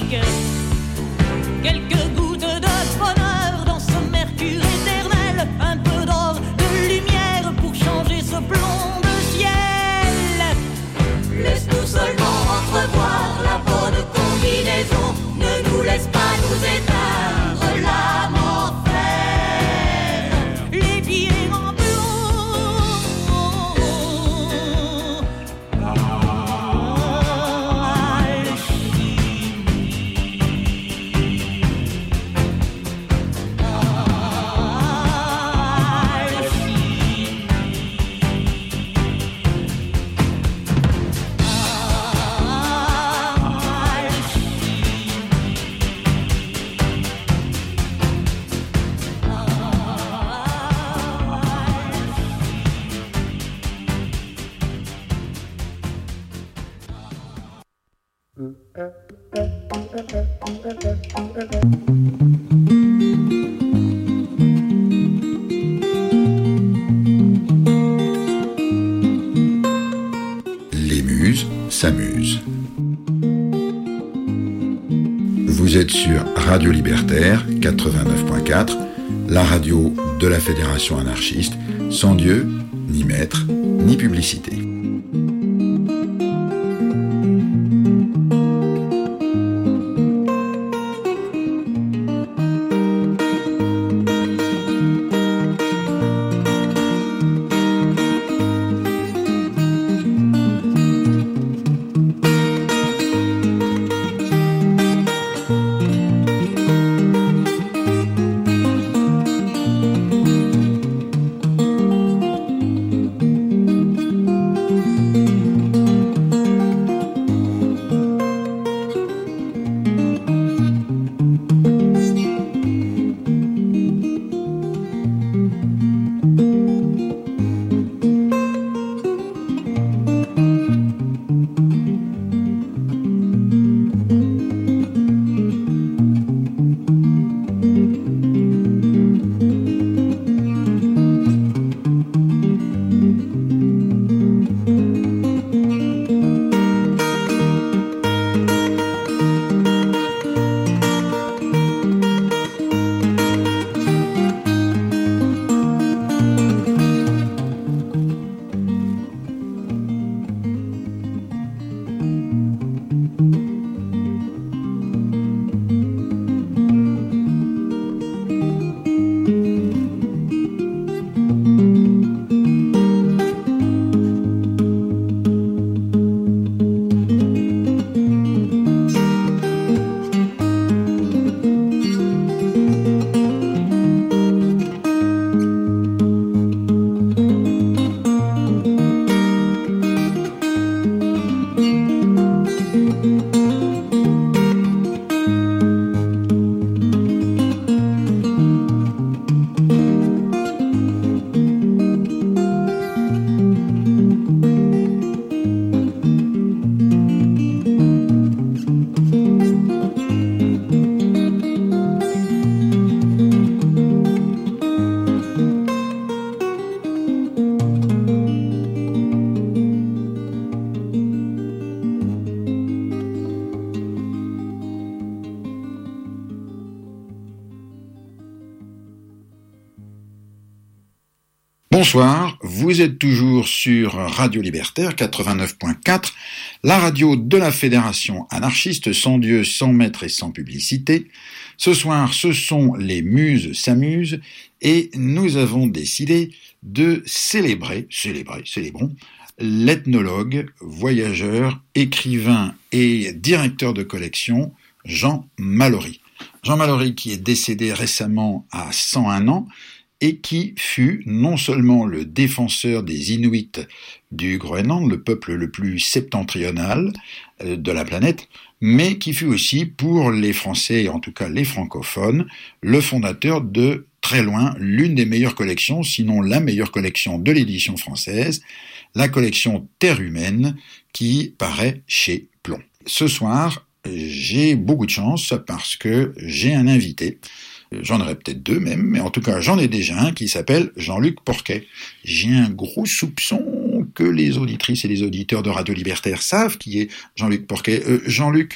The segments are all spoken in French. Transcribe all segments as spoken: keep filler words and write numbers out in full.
fatigue. Quelques gouttes de bonheur dans ce mercure éternel, un peu d'or, de lumière pour changer ce plomb de ciel. Laisse-nous seulement entrevoir la bonne combinaison, ne nous laisse pas nous éteindre l'âme en fer, les pieds en Les Muses s'amusent. Vous êtes sur Radio Libertaire quatre-vingt-neuf point quatre, la radio de la Fédération anarchiste, sans Dieu, ni maître, ni publicité. Bonsoir, vous êtes toujours sur Radio Libertaire quatre-vingt-neuf point quatre, la radio de la Fédération anarchiste, sans Dieu, sans maître et sans publicité. Ce soir, ce sont les Muses s'amusent et nous avons décidé de célébrer, célébrer, célébrons, l'ethnologue, voyageur, écrivain et directeur de collection Jean Mallory. Jean Mallory qui est décédé récemment à cent un ans et qui fut non seulement le défenseur des Inuits du Groenland, le peuple le plus septentrional de la planète, mais qui fut aussi pour les Français, et en tout cas les francophones, le fondateur de très loin l'une des meilleures collections, sinon la meilleure collection de l'édition française, la collection Terre humaine, qui paraît chez Plomb. Ce soir, j'ai beaucoup de chance parce que j'ai un invité. J'en aurais peut-être deux même, mais en tout cas j'en ai déjà un qui s'appelle Jean-Luc Porquet. J'ai un gros soupçon que les auditrices et les auditeurs de Radio Libertaire savent qui est Jean-Luc Porquet. Euh, Jean-Luc,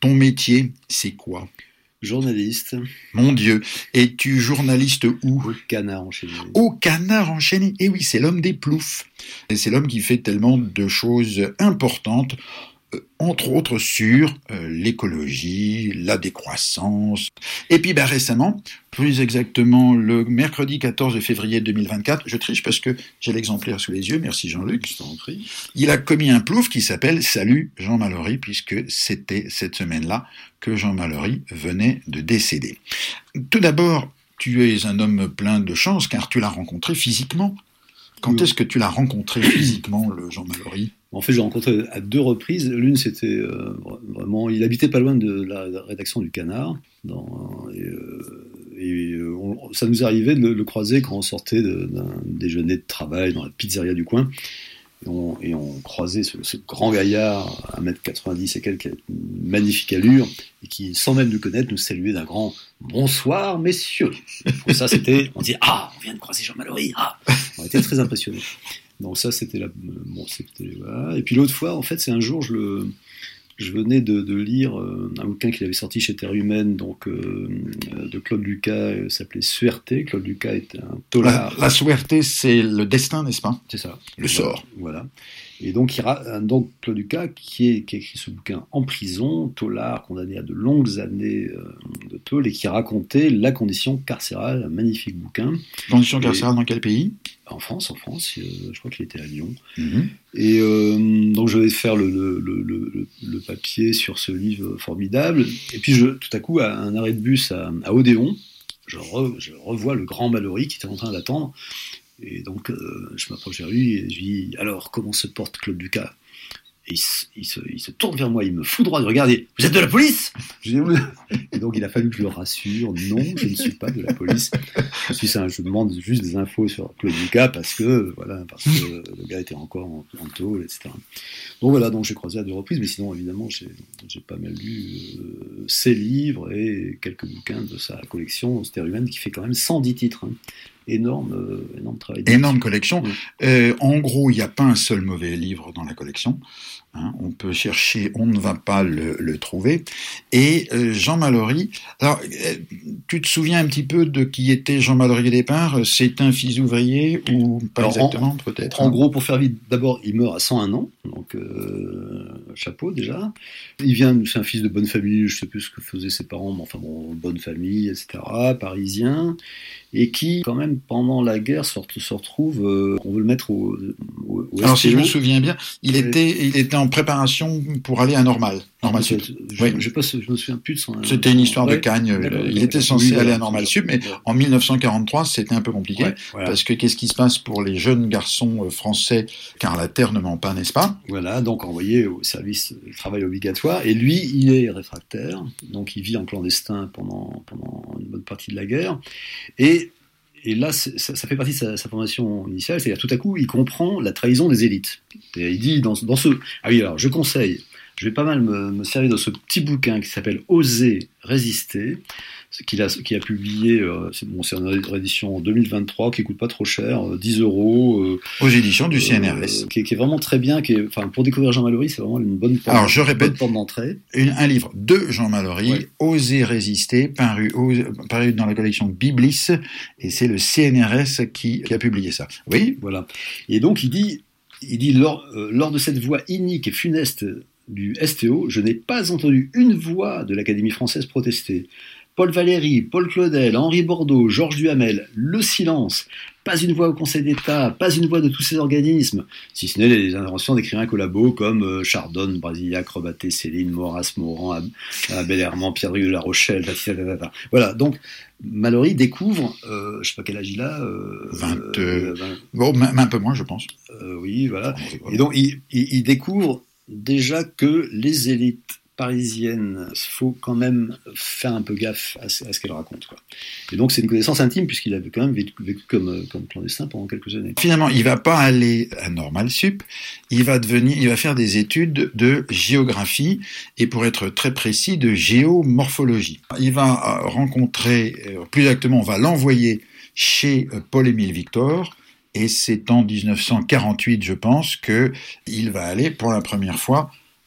ton métier, c'est quoi ? Journaliste. Mon Dieu. Es-tu journaliste où ? Au Canard enchaîné. Au Canard enchaîné. Eh oui, c'est l'homme des ploufs. Et c'est l'homme qui fait tellement de choses importantes, euh, entre autres sur euh, l'écologie, la décroissance. Et puis ben, récemment, plus exactement le mercredi quatorze février deux mille vingt-quatre, je triche parce que j'ai l'exemplaire sous les yeux, merci Jean-Luc, je t'en prie. Il a commis un plouf qui s'appelle « Salut Jean Mallory » puisque c'était cette semaine-là que Jean Mallory venait de décéder. Tout d'abord, tu es un homme plein de chance car tu l'as rencontré physiquement. Quand oui. est-ce que tu l'as rencontré physiquement, le Jean Mallory ? En fait, j'ai rencontré à deux reprises. L'une, c'était euh, vraiment... Il habitait pas loin de la rédaction du Canard. Dans, et euh, et on, ça nous arrivait de le, le croiser quand on sortait de, d'un déjeuner de travail dans la pizzeria du coin. Et on, et on croisait ce, ce grand gaillard, un mètre quatre-vingt-dix et quelques, qui a une magnifique allure, et qui, sans même nous connaître, nous saluait d'un grand « Bonsoir, messieurs !» Et ça, c'était... On dit « Ah, on vient de croiser Jean Mallory !» Ah, on était très impressionnés. Donc ça, c'était la... Bon, c'était... Voilà. Et puis l'autre fois, en fait, c'est un jour, je le... Je venais de, de lire euh, un bouquin qu'il avait sorti chez Terre Humaine, donc euh, de Claude Lucas, euh, s'appelait Suerté. Claude Lucas était un tolard. La, la Suerté, c'est le destin, n'est-ce pas ? C'est ça. Le sort. Voilà. Et donc, il, donc Claude Lucas, qui, est, qui a écrit ce bouquin en prison, tolard, condamné à de longues années euh, de tôle, et qui racontait la condition carcérale, un magnifique bouquin. Condition carcérale et, dans quel pays ? En France, en France, euh, je crois qu'il était à Lyon. Mm-hmm. Et euh, donc je vais faire le, le, le, le, le papier sur ce livre formidable. Et puis je, tout à coup, à un arrêt de bus à, à Odéon, je, re, je revois le grand Mallory qui était en train d'attendre. Et donc euh, je m'approche vers lui et je lui dis « Alors, comment se porte Claude Lucas ?» Et il se, il, se, il se tourne vers moi, il me foudroie de regarder. « Vous êtes de la police ?» Je dis, et donc il a fallu que je le rassure. Non, je ne suis pas de la police. Je, suis, je demande juste des infos sur Claude Lucas parce que, voilà, parce que le gars était encore en, en tôle, et cetera. Donc voilà, donc j'ai croisé à deux reprises, mais sinon évidemment j'ai, j'ai pas mal lu euh, ses livres et quelques bouquins de sa collection Terre Humaine qui fait quand même cent dix titres. Hein. Énorme, euh, énorme travail. Énorme collection. Oui. Euh, en gros, il n'y a pas un seul mauvais livre dans la collection. Hein, on peut chercher, on ne va pas le, le trouver. Et euh, Jean Mallory, alors, euh, tu te souviens un petit peu de qui était Jean Mallory au départ ? C'est un fils ouvrier ou pas alors, exactement, en, peut-être En hein. gros, pour faire vite, d'abord, il meurt à cent un ans, donc euh, chapeau déjà. Il vient, c'est un fils de bonne famille, je ne sais plus ce que faisaient ses parents, mais enfin bon, bonne famille, et cetera, parisien, et qui, quand même, pendant la guerre, se, se retrouve, euh, on veut le mettre au, au, au Alors, si je me souviens bien, il, ouais. était, il était en préparation pour aller à Normal. Normal Sup. Je, oui. je, pas, je me souviens plus de son... C'était une histoire ouais. de Cagne. D'accord, il était censé oui, aller voilà, à Normal Sup, mais ouais. en dix-neuf cent quarante-trois, c'était un peu compliqué. Ouais, voilà. Parce que qu'est-ce qui se passe pour les jeunes garçons français, car la terre ne ment pas, n'est-ce pas ? Voilà, donc envoyé au service de travail obligatoire. Et lui, il est réfractaire. Donc il vit en clandestin pendant, pendant une bonne partie de la guerre. Et... Et là, ça, ça fait partie de sa, sa formation initiale, c'est-à-dire tout à coup, il comprend la trahison des élites. Et il dit dans, dans ce... Ah oui, alors, je conseille, je vais pas mal me, me servir de ce petit bouquin qui s'appelle « Oser résister », qu'il a, qu'il a publié, euh, c'est, bon, c'est une édition deux mille vingt-trois, qui coûte pas trop cher, euh, dix euros. Euh, Aux éditions du C N R S. Euh, qui, est, qui est vraiment très bien, qui est, enfin, pour découvrir Jean Mallory, c'est vraiment une bonne porte, Alors, je répète, porte d'entrée. Une, un livre de Jean Mallory, ouais. Oser résister, paru, ose, paru dans la collection Biblis, et c'est le C N R S qui, qui a publié ça. Oui. Voilà. Et donc, il dit, il dit lors, euh, lors de cette voix inique et funeste du S T O, je n'ai pas entendu une voix de l'Académie française protester. Paul Valéry, Paul Claudel, Henri Bordeaux, Georges Duhamel, le silence, pas une voix au Conseil d'État, pas une voix de tous ces organismes, si ce n'est les interventions d'écrivains collabos comme euh, Chardonne, Brasillac, Rebatté, Céline, Maurras, Morand, Abel Herman, Pierre-Brieuc de la Rochelle, tatata. Voilà, donc Mallory découvre, euh, je ne sais pas quel âge il a, euh, vingt, euh, vingt... Bon, même un peu moins, je pense. Euh, oui, voilà. Et donc il, il, il découvre déjà que les élites parisienne, il faut quand même faire un peu gaffe à ce, à ce qu'elle raconte, quoi. Et donc c'est une connaissance intime puisqu'il avait quand même vécu, vécu comme, comme clandestin pendant quelques années. Finalement, il va pas aller à Normal Sup, il va devenir, il va faire des études de géographie et pour être très précis de géomorphologie. Il va rencontrer, plus exactement, on va l'envoyer chez Paul-Émile Victor. Et c'est en dix-neuf cent quarante-huit, je pense, qu'il va aller pour la première fois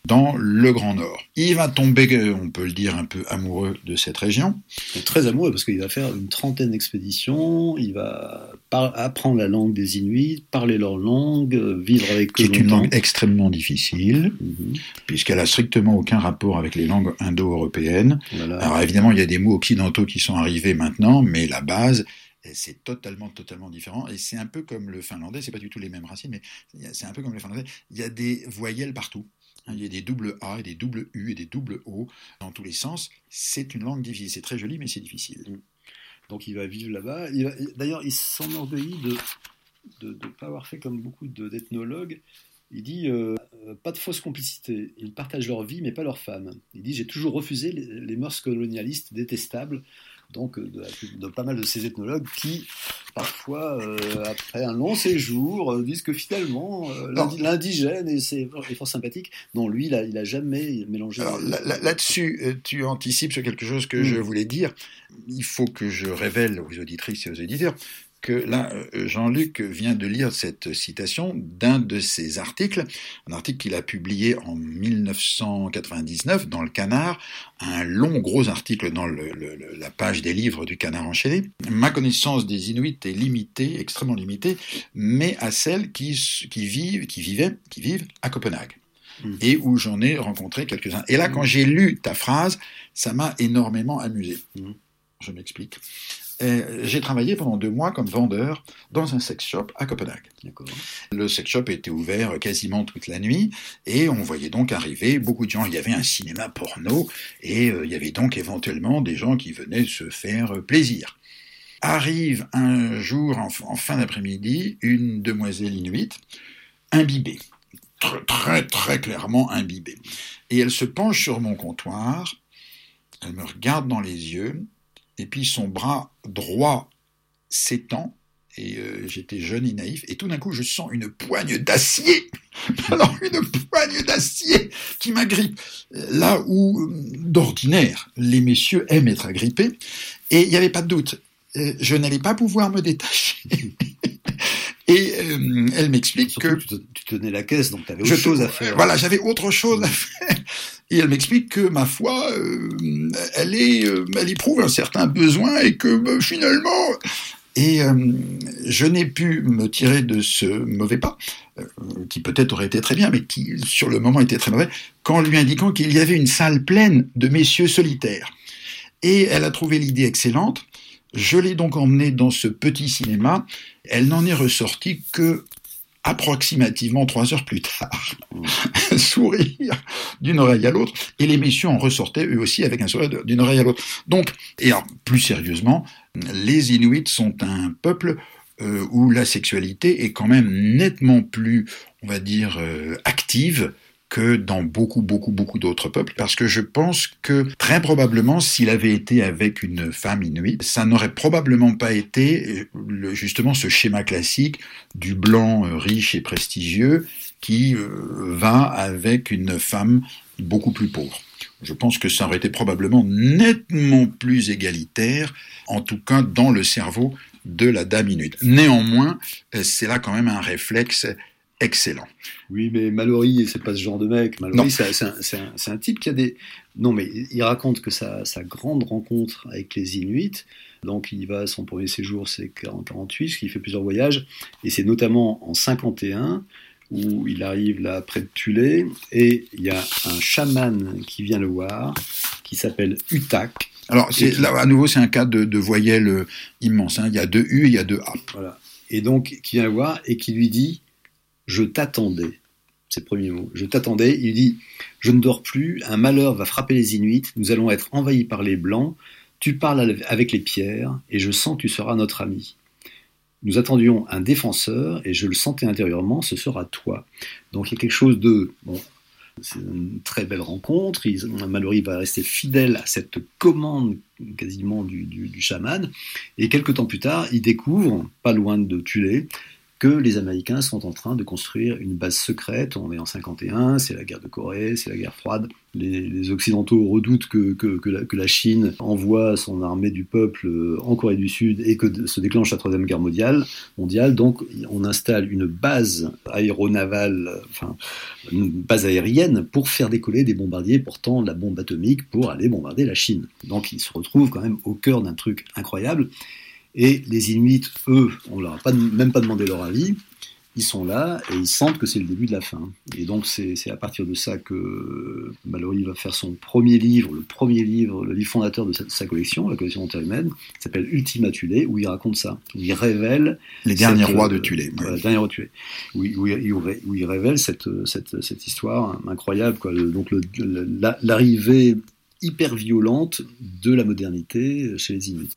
dans le Grand Nord. Il va tomber, on peut le dire, un peu amoureux de cette région. Très amoureux, parce qu'il va faire une trentaine d'expéditions, il va par- apprendre la langue des Inuits, parler leur langue, vivre avec eux Qui est longtemps. une langue extrêmement difficile, Mhm. puisqu'elle a strictement aucun rapport avec les langues indo-européennes. Voilà. Alors évidemment, il y a des mots occidentaux qui sont arrivés maintenant, mais la base, c'est totalement, totalement différent. Et c'est un peu comme le finlandais, c'est pas du tout les mêmes racines, mais c'est un peu comme le finlandais. Il y a des voyelles partout. Il y a des doubles A et des doubles U et des doubles O dans tous les sens. C'est une langue difficile. C'est très joli, mais c'est difficile. Donc il va vivre là-bas. Il va- D'ailleurs, il s'enorgueillit de ne pas avoir fait comme beaucoup de- d'ethnologues. Il dit euh, euh, pas de fausse complicité. Ils partagent leur vie, mais pas leurs femmes. Il dit j'ai toujours refusé les, les mœurs colonialistes détestables. Donc de, de, de pas mal de ces ethnologues qui, parfois, euh, après un long séjour, euh, disent que finalement, euh, l'indi- l'indigène est, c'est, est fort sympathique. Non, lui, il a, il a jamais mélangé. Alors là, là, là-dessus, euh, tu anticipes sur quelque chose que Mm. je voulais dire. Il faut que je révèle aux auditrices et aux auditeurs que là, euh, Jean-Luc vient de lire cette citation d'un de ses articles, un article qu'il a publié en mille neuf cent quatre-vingt-dix-neuf dans le Canard, un long gros article dans le, le, le, la page des livres du Canard enchaîné. Ma connaissance des Inuits est limitée, extrêmement limitée, mais à celles qui, qui vivent, qui vivaient, qui vivent à Copenhague. Mmh. Et où j'en ai rencontré quelques-uns. Et là, quand j'ai lu ta phrase, ça m'a énormément amusé. Mmh. Je m'explique. Et j'ai travaillé pendant deux mois comme vendeur dans un sex shop à Copenhague. D'accord. Le sex shop était ouvert quasiment toute la nuit et on voyait donc arriver beaucoup de gens. Il y avait un cinéma porno et euh, il y avait donc éventuellement des gens qui venaient se faire plaisir. Arrive un jour, en, en fin d'après-midi, une demoiselle inuite, imbibée, très très très clairement imbibée. Et elle se penche sur mon comptoir, elle me regarde dans les yeux, et puis son bras droit s'étend, et euh, j'étais jeune et naïf, et tout d'un coup je sens une poigne d'acier, alors une poigne d'acier qui m'agrippe, là où d'ordinaire les messieurs aiment être agrippés, et il n'y avait pas de doute, je n'allais pas pouvoir me détacher. Et euh, elle m'explique Surtout que... Tu, te, tu tenais la caisse, donc tu avais autre chose à faire. Voilà, j'avais autre chose à faire. Et elle m'explique que, ma foi, euh, elle, est, euh, elle éprouve un certain besoin et que, bah, finalement... Et euh, je n'ai pu me tirer de ce mauvais pas, euh, qui peut-être aurait été très bien, mais qui, sur le moment, était très mauvais, qu'en lui indiquant qu'il y avait une salle pleine de messieurs solitaires. Et elle a trouvé l'idée excellente. Je l'ai donc emmenée dans ce petit cinéma. Elle n'en est ressortie que approximativement trois heures plus tard. Un sourire d'une oreille à l'autre. Et les messieurs en ressortaient eux aussi avec un sourire d'une oreille à l'autre. Donc, et alors, plus sérieusement, les Inuits sont un peuple euh, où la sexualité est quand même nettement plus, on va dire, euh, active que dans beaucoup, beaucoup, beaucoup d'autres peuples, parce que je pense que très probablement, s'il avait été avec une femme inuite, ça n'aurait probablement pas été le, justement ce schéma classique du blanc euh, riche et prestigieux qui euh, va avec une femme beaucoup plus pauvre. Je pense que ça aurait été probablement nettement plus égalitaire, en tout cas dans le cerveau de la dame inuite. Néanmoins, c'est là quand même un réflexe excellent. Oui, mais Mallory, c'est pas ce genre de mec. Mallory, c'est, c'est, un, c'est, un, c'est un type qui a des... Non, mais il raconte que sa, sa grande rencontre avec les Inuits, donc il va, son premier séjour, c'est en quarante-huit, parce qu'il fait plusieurs voyages, et c'est notamment en cinquante et un, où il arrive là près de Tulé, et il y a un chaman qui vient le voir, qui s'appelle Utak. Alors, c'est, qui... là, à nouveau, c'est un cas de, de voyelles euh, immense. Hein. Il y a deux U et il y a deux A. Voilà. Et donc, qui vient le voir et qui lui dit « Je t'attendais ». C'est le premier mot. « Je t'attendais ». Il dit « Je ne dors plus, un malheur va frapper les Inuits, nous allons être envahis par les Blancs, tu parles avec les pierres, et je sens que tu seras notre ami. Nous attendions un défenseur, et je le sentais intérieurement, ce sera toi. » Donc il y a quelque chose de... Bon, c'est une très belle rencontre. Il, Mallory va rester fidèle à cette commande quasiment du, du, du chaman. Et quelques temps plus tard, il découvre, pas loin de Tulé, que les Américains sont en train de construire une base secrète. On est en cinquante et un, c'est la guerre de Corée, c'est la guerre froide. Les, les Occidentaux redoutent que, que, que, la, que la Chine envoie son armée du peuple en Corée du Sud et que se déclenche la Troisième Guerre mondiale. mondiale. Donc on installe une base aéronavale, enfin une base aérienne pour faire décoller des bombardiers portant la bombe atomique pour aller bombarder la Chine. Donc ils se retrouvent quand même au cœur d'un truc incroyable. Et les Inuits, eux, on leur a pas, même pas demandé leur avis, ils sont là et ils sentent que c'est le début de la fin. Et donc c'est, c'est à partir de ça que Malory va faire son premier livre, le premier livre, le livre fondateur de sa, de sa collection, la collection Antérumène, qui s'appelle Ultima Thule, où il raconte ça, où il révèle... Les derniers cette, rois de Thule. Voilà, Ouais. les derniers rois de Thule. Où, où, où, où il révèle cette, cette, cette histoire incroyable, quoi. Le, donc le, le, la, l'arrivée hyper violente de la modernité chez les Inuits.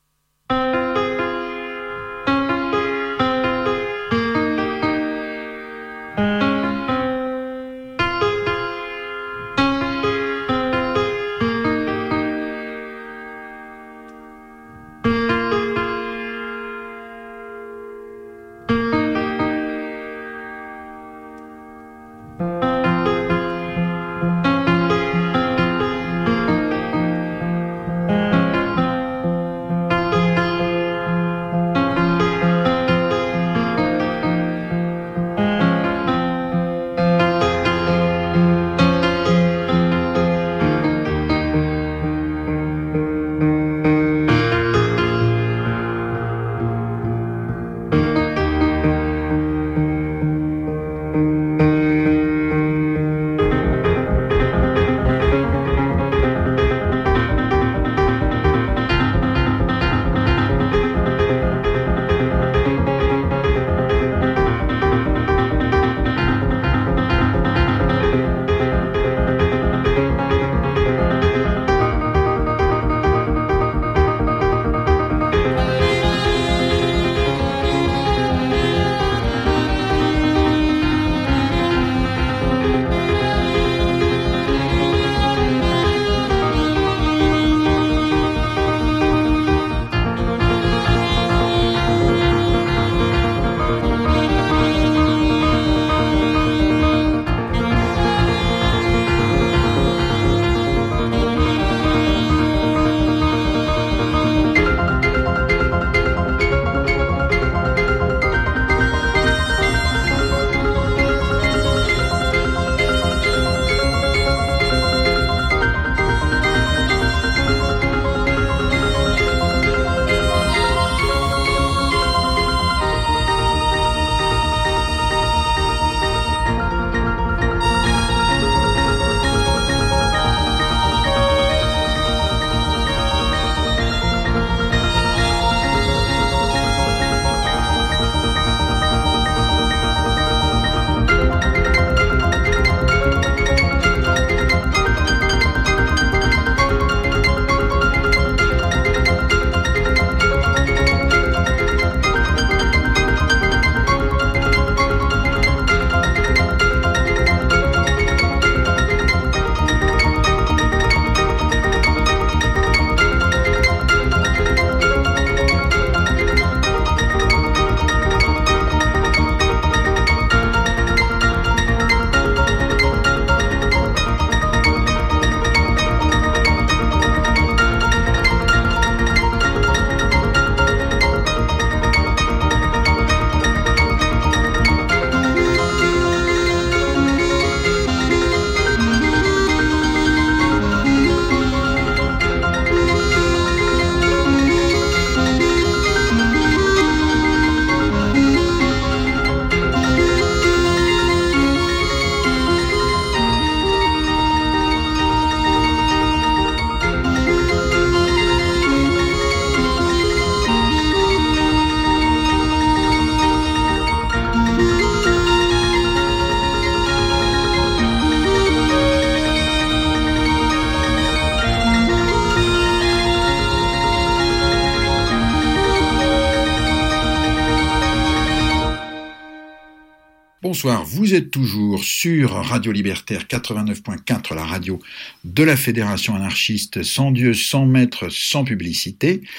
Bonsoir, vous êtes toujours sur Radio Libertaire quatre-vingt-neuf point quatre, la radio de la Fédération anarchiste, sans Dieu, sans maître, sans publicité.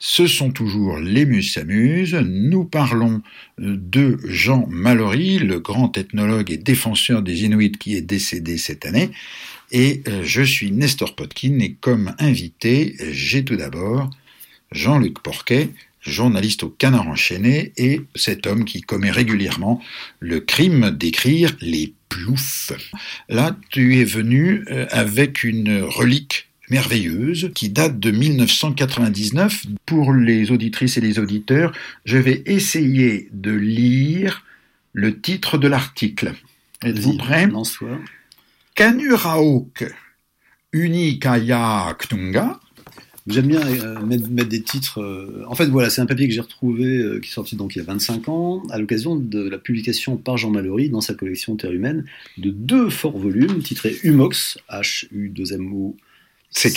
Ce sont toujours Les Muses s'amusent. Nous parlons de Jean Mallory, le grand ethnologue et défenseur des Inuits qui est décédé cette année. Et je suis Nestor Podkin et comme invité, j'ai tout d'abord Jean-Luc Porquet, journaliste au Canard enchaîné et cet homme qui commet régulièrement le crime d'écrire les ploufs. Là, tu es venu avec une relique merveilleuse qui date de dix-neuf cent quatre-vingt-dix-neuf. Pour les auditrices et les auditeurs, je vais essayer de lire le titre de l'article. Êtes-vous prêts ? Kanuraok Unikaya Ktunga. J'aime bien euh, mettre, mettre des titres. Euh, en fait, voilà, c'est un papier que j'ai retrouvé euh, qui est sorti donc il y a vingt-cinq ans, à l'occasion de la publication par Jean Mallory dans sa collection Terre humaine de deux forts volumes titrés Humox, H U deux M O C K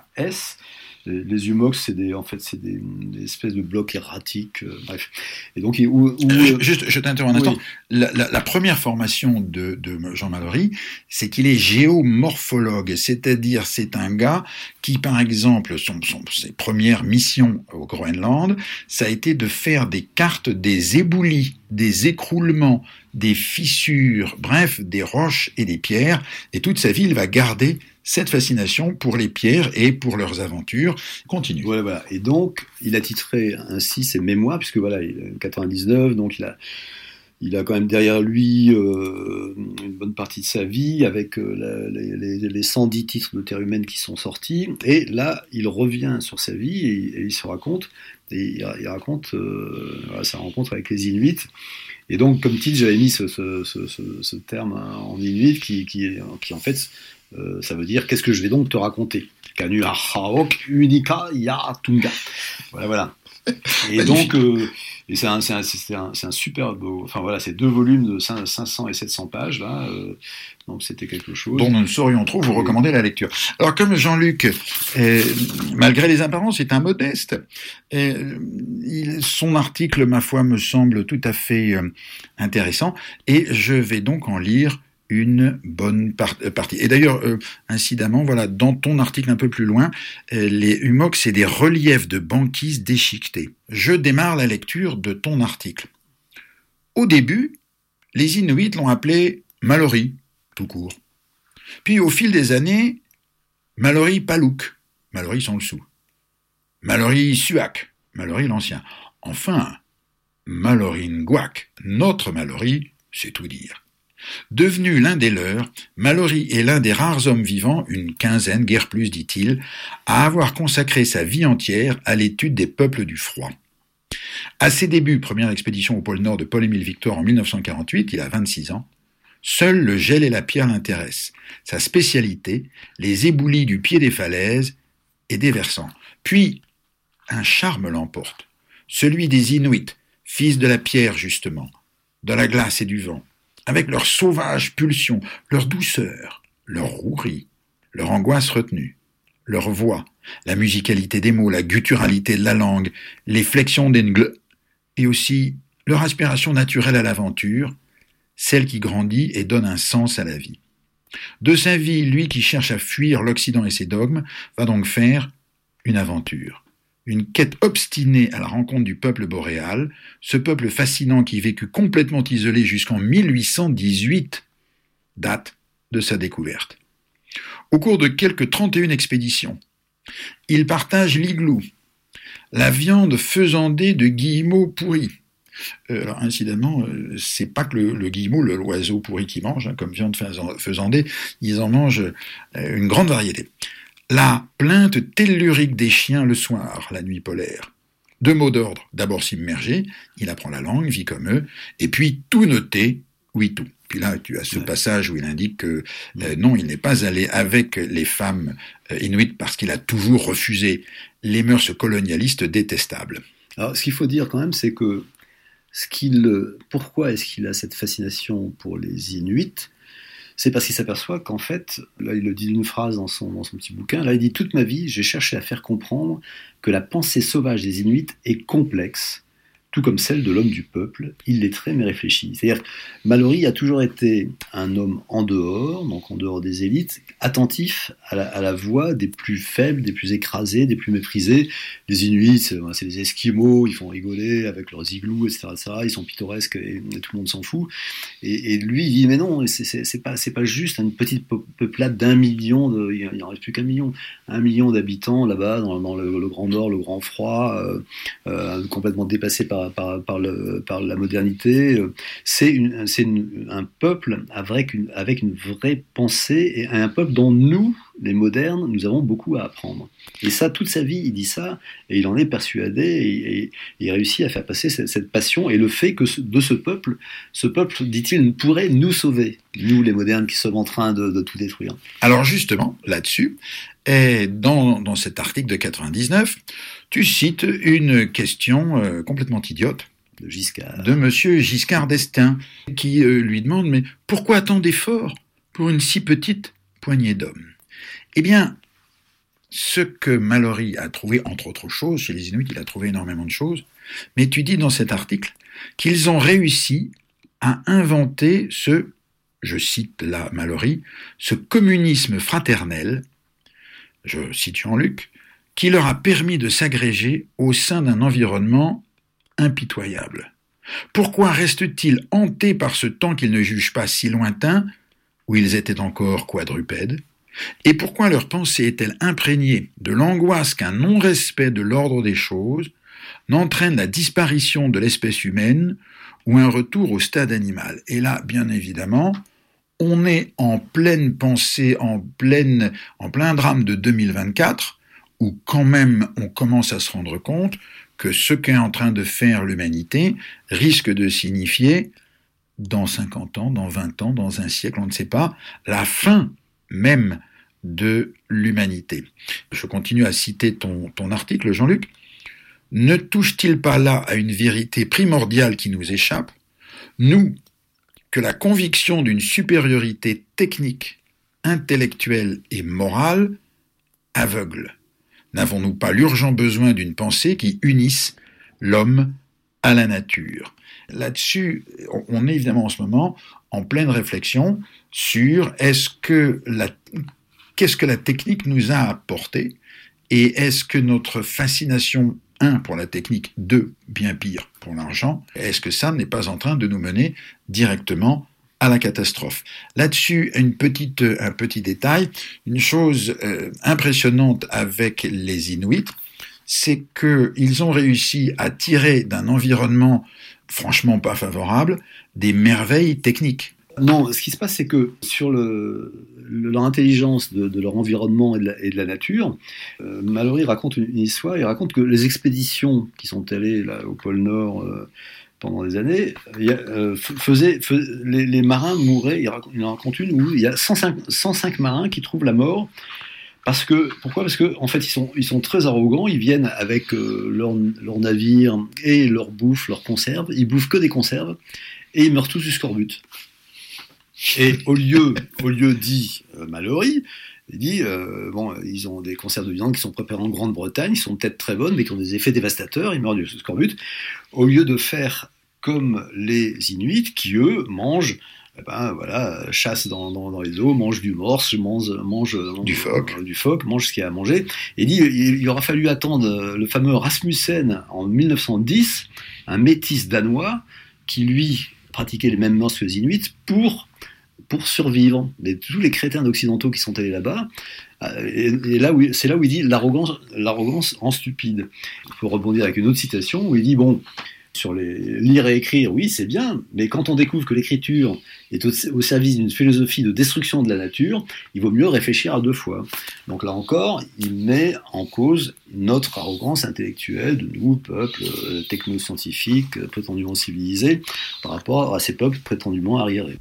S. Les, les Humox, c'est des, en fait, c'est des, des espèces de blocs erratiques, euh, bref. Et donc, où, où, euh, juste, je t'interromps un oui. instant. La, la, la première formation de, de Jean Mallory, c'est qu'il est géomorphologue, c'est-à-dire c'est un gars qui, par exemple, son, son, ses premières missions au Groenland, ça a été de faire des cartes des éboulis, des écroulements, des fissures, bref, des roches et des pierres. Et toute sa vie, il va garder cette fascination pour les pierres et pour leurs aventures. Continue. Voilà, voilà. Et donc, il a titré ainsi ses mémoires, puisque voilà, il est quatre-vingt-dix-neuf, donc il a, il a quand même derrière lui euh, une bonne partie de sa vie, avec euh, la, les, les cent dix titres de Terre humaine qui sont sortis. Et là, il revient sur sa vie et, et il se raconte, et il, il raconte euh, voilà, sa rencontre avec les Inuits. Et donc, comme titre, j'avais mis ce, ce, ce, ce, ce terme en Inuit qui, qui, qui en fait, euh, ça veut dire « qu'est-ce que je vais donc te raconter ?» Kanuraok Unika Ya Tunga. Voilà, voilà. Et donc, euh, et c'est un, c'est un, c'est un, c'est un super beau. Enfin voilà, c'est deux volumes de cinq cents et sept cents pages là. Euh, donc c'était quelque chose. Dont nous ne saurions trop vous recommander la lecture. Alors comme Jean-Luc, euh, malgré les apparences, est un modeste, euh, il, son article, ma foi, me semble tout à fait euh, intéressant. Et je vais donc en lire une bonne par- partie. Et d'ailleurs, euh, incidemment, voilà, dans ton article un peu plus loin, euh, les humox, c'est des reliefs de banquise déchiquetés. Je démarre la lecture de ton article. Au début, les Inuits l'ont appelé Mallory, tout court. Puis au fil des années, Mallory Palouk, Mallory sans le sou. Mallory Suak, Mallory l'ancien. Enfin, Mallory Nguak, notre Mallory, c'est tout dire. Devenu l'un des leurs, Mallory est l'un des rares hommes vivants, une quinzaine, guère plus dit-il, à avoir consacré sa vie entière à l'étude des peuples du froid. À ses débuts, première expédition au pôle Nord de Paul-Émile Victor en dix-neuf cent quarante-huit, il a vingt-six ans, seul le gel et la pierre l'intéressent. Sa spécialité, les éboulis du pied des falaises et des versants. Puis, un charme l'emporte, celui des Inuits, fils de la pierre justement, de la glace et du vent, avec leur sauvage pulsion, leur douceur, leur rouerie, leur angoisse retenue, leur voix, la musicalité des mots, la gutturalité de la langue, les flexions des ngle, et aussi leur aspiration naturelle à l'aventure, celle qui grandit et donne un sens à la vie. De sa vie, lui qui cherche à fuir l'Occident et ses dogmes, va donc faire une aventure. Une quête obstinée à la rencontre du peuple boréal, ce peuple fascinant qui vécut complètement isolé jusqu'en mille huit cent dix-huit, date de sa découverte. Au cours de quelques trente et une expéditions, il partage l'igloo, la viande faisandée de guillemots pourris. Euh, alors, incidemment, euh, c'est pas que le, le guillemot, le, l'oiseau pourri qu'ils mangent, hein, comme viande faisandée, ils en mangent euh, une grande variété. La plainte tellurique des chiens le soir, la nuit polaire. Deux mots d'ordre. D'abord s'immerger, il apprend la langue, vit comme eux, et puis tout noter, oui tout. Puis là, tu as ce passage où il indique que euh, non, il n'est pas allé avec les femmes euh, inuites parce qu'il a toujours refusé les mœurs colonialistes détestables. Alors, ce qu'il faut dire quand même, c'est que ce qu'il, pourquoi est-ce qu'il a cette fascination pour les Inuits ? C'est parce qu'il s'aperçoit qu'en fait, là il le dit d'une phrase dans son, dans son petit bouquin, là il dit « Toute ma vie, j'ai cherché à faire comprendre que la pensée sauvage des Inuits est complexe, tout comme celle de l'homme du peuple, illettré mais réfléchi. C'est-à-dire que Mallory a toujours été un homme en dehors, donc en dehors des élites, attentif à la, à la voix des plus faibles, des plus écrasés, des plus méprisés. Les Inuits, c'est, c'est les Esquimaux, ils font rigoler avec leurs igloos, et cetera, et cetera. Ils sont pittoresques et, et tout le monde s'en fout. Et, et lui, il dit, mais non, c'est, c'est, c'est, pas, c'est pas juste une petite peuplade d'un million, de, il n'y en reste plus qu'un million, un million d'habitants là-bas, dans, dans le, le Grand Nord, le Grand Froid, euh, euh, complètement dépassé par Par, par, le, par la modernité. C'est, une, c'est une, un peuple avec une, avec une vraie pensée et un peuple dont nous, les modernes, nous avons beaucoup à apprendre. Et ça, toute sa vie, il dit ça et il en est persuadé et, et, et il réussit à faire passer cette, cette passion et le fait que ce, de ce peuple, ce peuple, dit-il, pourrait nous sauver, nous les modernes qui sommes en train de, de tout détruire. Alors justement, là-dessus, et dans, dans cet article de quatre-vingt-dix-neuf, tu cites une question euh, complètement idiote de Giscard, de monsieur Giscard d'Estaing, qui euh, lui demande « Mais pourquoi tant d'efforts pour une si petite poignée d'hommes ?» Eh bien, ce que Mallory a trouvé, entre autres choses, chez les Inuits, il a trouvé énormément de choses, mais tu dis dans cet article qu'ils ont réussi à inventer ce, je cite là Mallory, ce communisme fraternel, je cite Jean-Luc, qui leur a permis de s'agréger au sein d'un environnement impitoyable. Pourquoi restent-ils hantés par ce temps qu'ils ne jugent pas si lointain, où ils étaient encore quadrupèdes ? Et pourquoi leur pensée est-elle imprégnée de l'angoisse qu'un non-respect de l'ordre des choses n'entraîne la disparition de l'espèce humaine ou un retour au stade animal ? Et là, bien évidemment, on est en pleine pensée, en, pleine, en plein drame de deux mille vingt-quatre, où quand même on commence à se rendre compte que ce qu'est en train de faire l'humanité risque de signifier, dans cinquante ans, dans vingt ans, dans un siècle, on ne sait pas, la fin même de l'humanité. Je continue à citer ton, ton article, Jean-Luc. Ne touche-t-il pas là à une vérité primordiale qui nous échappe ? Nous, que la conviction d'une supériorité technique, intellectuelle et morale aveugle. N'avons-nous pas l'urgent besoin d'une pensée qui unisse l'homme à la nature ? Là-dessus, on est évidemment en ce moment en pleine réflexion sur est-ce que la, qu'est-ce que la technique nous a apporté et est-ce que notre fascination, un, pour la technique, deux, bien pire, pour l'argent, est-ce que ça n'est pas en train de nous mener directement à la catastrophe ? Là-dessus, une petite, un petit détail, une chose euh, impressionnante avec les Inuits, c'est qu'ils ont réussi à tirer d'un environnement franchement pas favorable des merveilles techniques. Non, ce qui se passe, c'est que sur le, le, leur intelligence de, de leur environnement et de la, et de la nature, euh, Mallory raconte une, une histoire, il raconte que les expéditions qui sont allées là, au pôle Nord euh, pendant des années, il y a, euh, faisaient, fais, les, les marins mouraient, il, raconte, il en raconte une où il y a cent cinq, cent cinq marins qui trouvent la mort. Parce que, pourquoi ? Parce que en fait, ils sont, ils sont très arrogants, ils viennent avec euh, leur, leur navire et leur bouffe, leurs conserves, ils bouffent que des conserves, et ils meurent tous du scorbut. Et au lieu, au lieu dit euh, Mallory, il dit, euh, bon, ils ont des conserves de viande qui sont préparées en Grande-Bretagne, ils sont peut-être très bonnes, mais qui ont des effets dévastateurs, ils meurent du scorbut, au lieu de faire comme les Inuits, qui eux mangent, eh ben, voilà, chassent dans, dans, dans les eaux, mangent du morse, mangent, mangent, mangent du phoque, euh, du phoque, mangent ce qu'il y a à manger. Et il dit, il, il aura fallu attendre le fameux Rasmussen en mille neuf cent dix, un métis danois, qui lui pratiquait les mêmes mœurs que les Inuits, pour pour survivre. Mais tous les crétins d'occidentaux qui sont allés là-bas, et, et là où, c'est là où il dit l'arrogance, l'arrogance en stupide. Il faut rebondir avec une autre citation où il dit, bon, sur les lire et écrire, oui, c'est bien, mais quand on découvre que l'écriture est au, au service d'une philosophie de destruction de la nature, il vaut mieux réfléchir à deux fois. Donc là encore, il met en cause notre arrogance intellectuelle de nous, peuples euh, technoscientifiques, euh, prétendument civilisés, par rapport à ces peuples prétendument arriérés.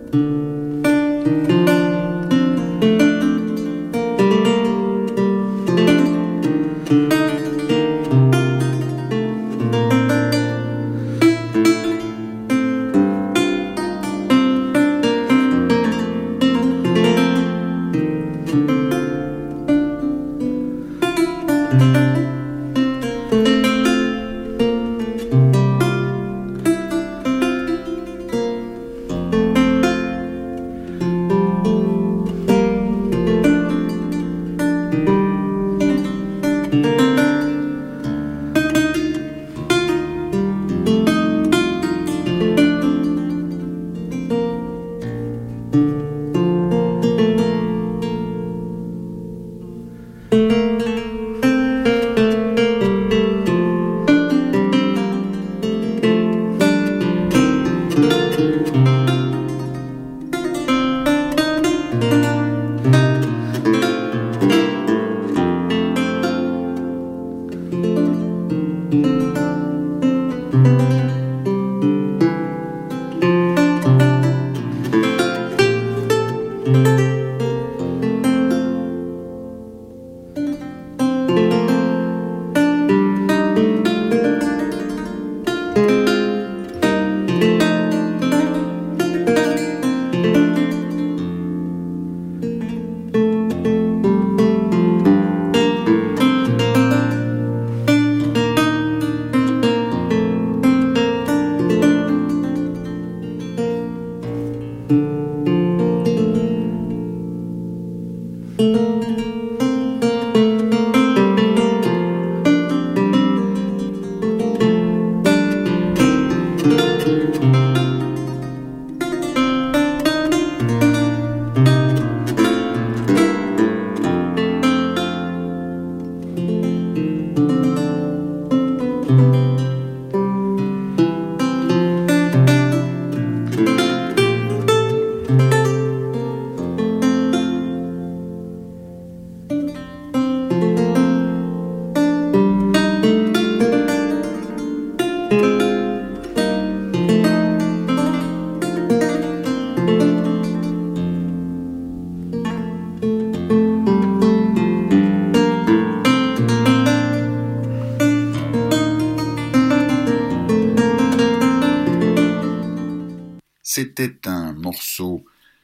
C'était un morceau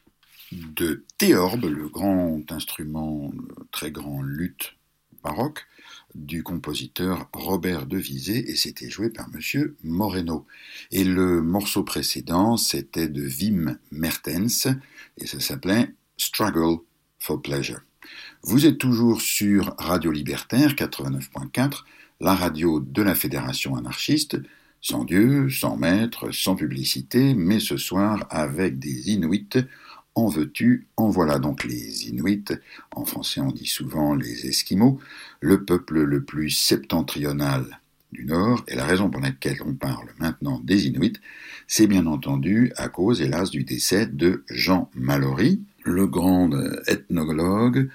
de théorbe, le grand instrument, le très grand luth baroque, du compositeur Robert de Visé, et c'était joué par Monsieur Moreno. Et le morceau précédent, c'était de Wim Mertens, et ça s'appelait Struggle for Pleasure. Vous êtes toujours sur Radio Libertaire quatre-vingt-neuf point quatre, la radio de la Fédération anarchiste, sans Dieu, sans maître, sans publicité, mais ce soir avec des Inuits. En veux-tu, en voilà. Donc les Inuits, en français on dit souvent les Esquimaux, le peuple le plus septentrional du Nord, et la raison pour laquelle on parle maintenant des Inuits, c'est bien entendu à cause, hélas, du décès de Jean Malory, le grand ethnologue,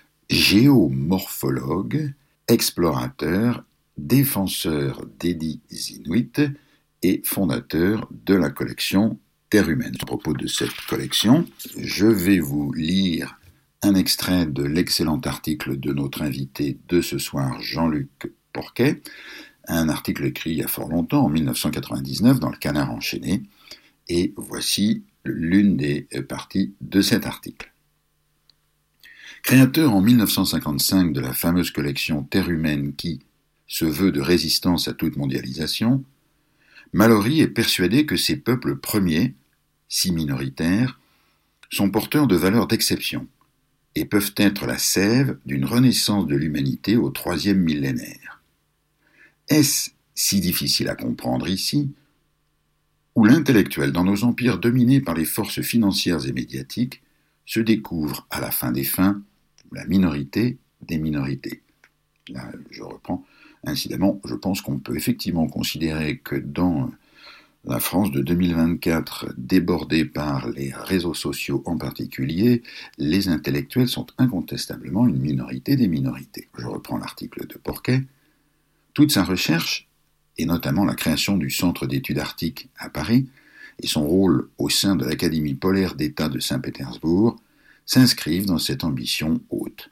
géomorphologue, explorateur, défenseur des dits Inuits et fondateur de la collection Terre humaine. À propos de cette collection, je vais vous lire un extrait de l'excellent article de notre invité de ce soir, Jean-Luc Porquet, un article écrit il y a fort longtemps, en dix-neuf cent quatre-vingt-dix-neuf, dans le Canard enchaîné, et voici l'une des parties de cet article. Créateur en dix-neuf cent cinquante-cinq de la fameuse collection Terre humaine qui se veut de résistance à toute mondialisation, Malory est persuadé que ces peuples premiers, si minoritaires, sont porteurs de valeurs d'exception et peuvent être la sève d'une renaissance de l'humanité au troisième millénaire. Est-ce si difficile à comprendre ici, où l'intellectuel dans nos empires dominés par les forces financières et médiatiques se découvre à la fin des fins la minorité des minorités. Là, je reprends. Incidemment, je pense qu'on peut effectivement considérer que dans la France de deux mille vingt-quatre, débordée par les réseaux sociaux en particulier, les intellectuels sont incontestablement une minorité des minorités. Je reprends l'article de Porquet. Toute sa recherche, et notamment la création du Centre d'études arctiques à Paris, et son rôle au sein de l'Académie polaire d'État de Saint-Pétersbourg s'inscrivent dans cette ambition haute.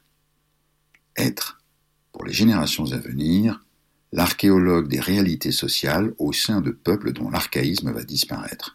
Être, pour les générations à venir, l'archéologue des réalités sociales au sein de peuples dont l'archaïsme va disparaître.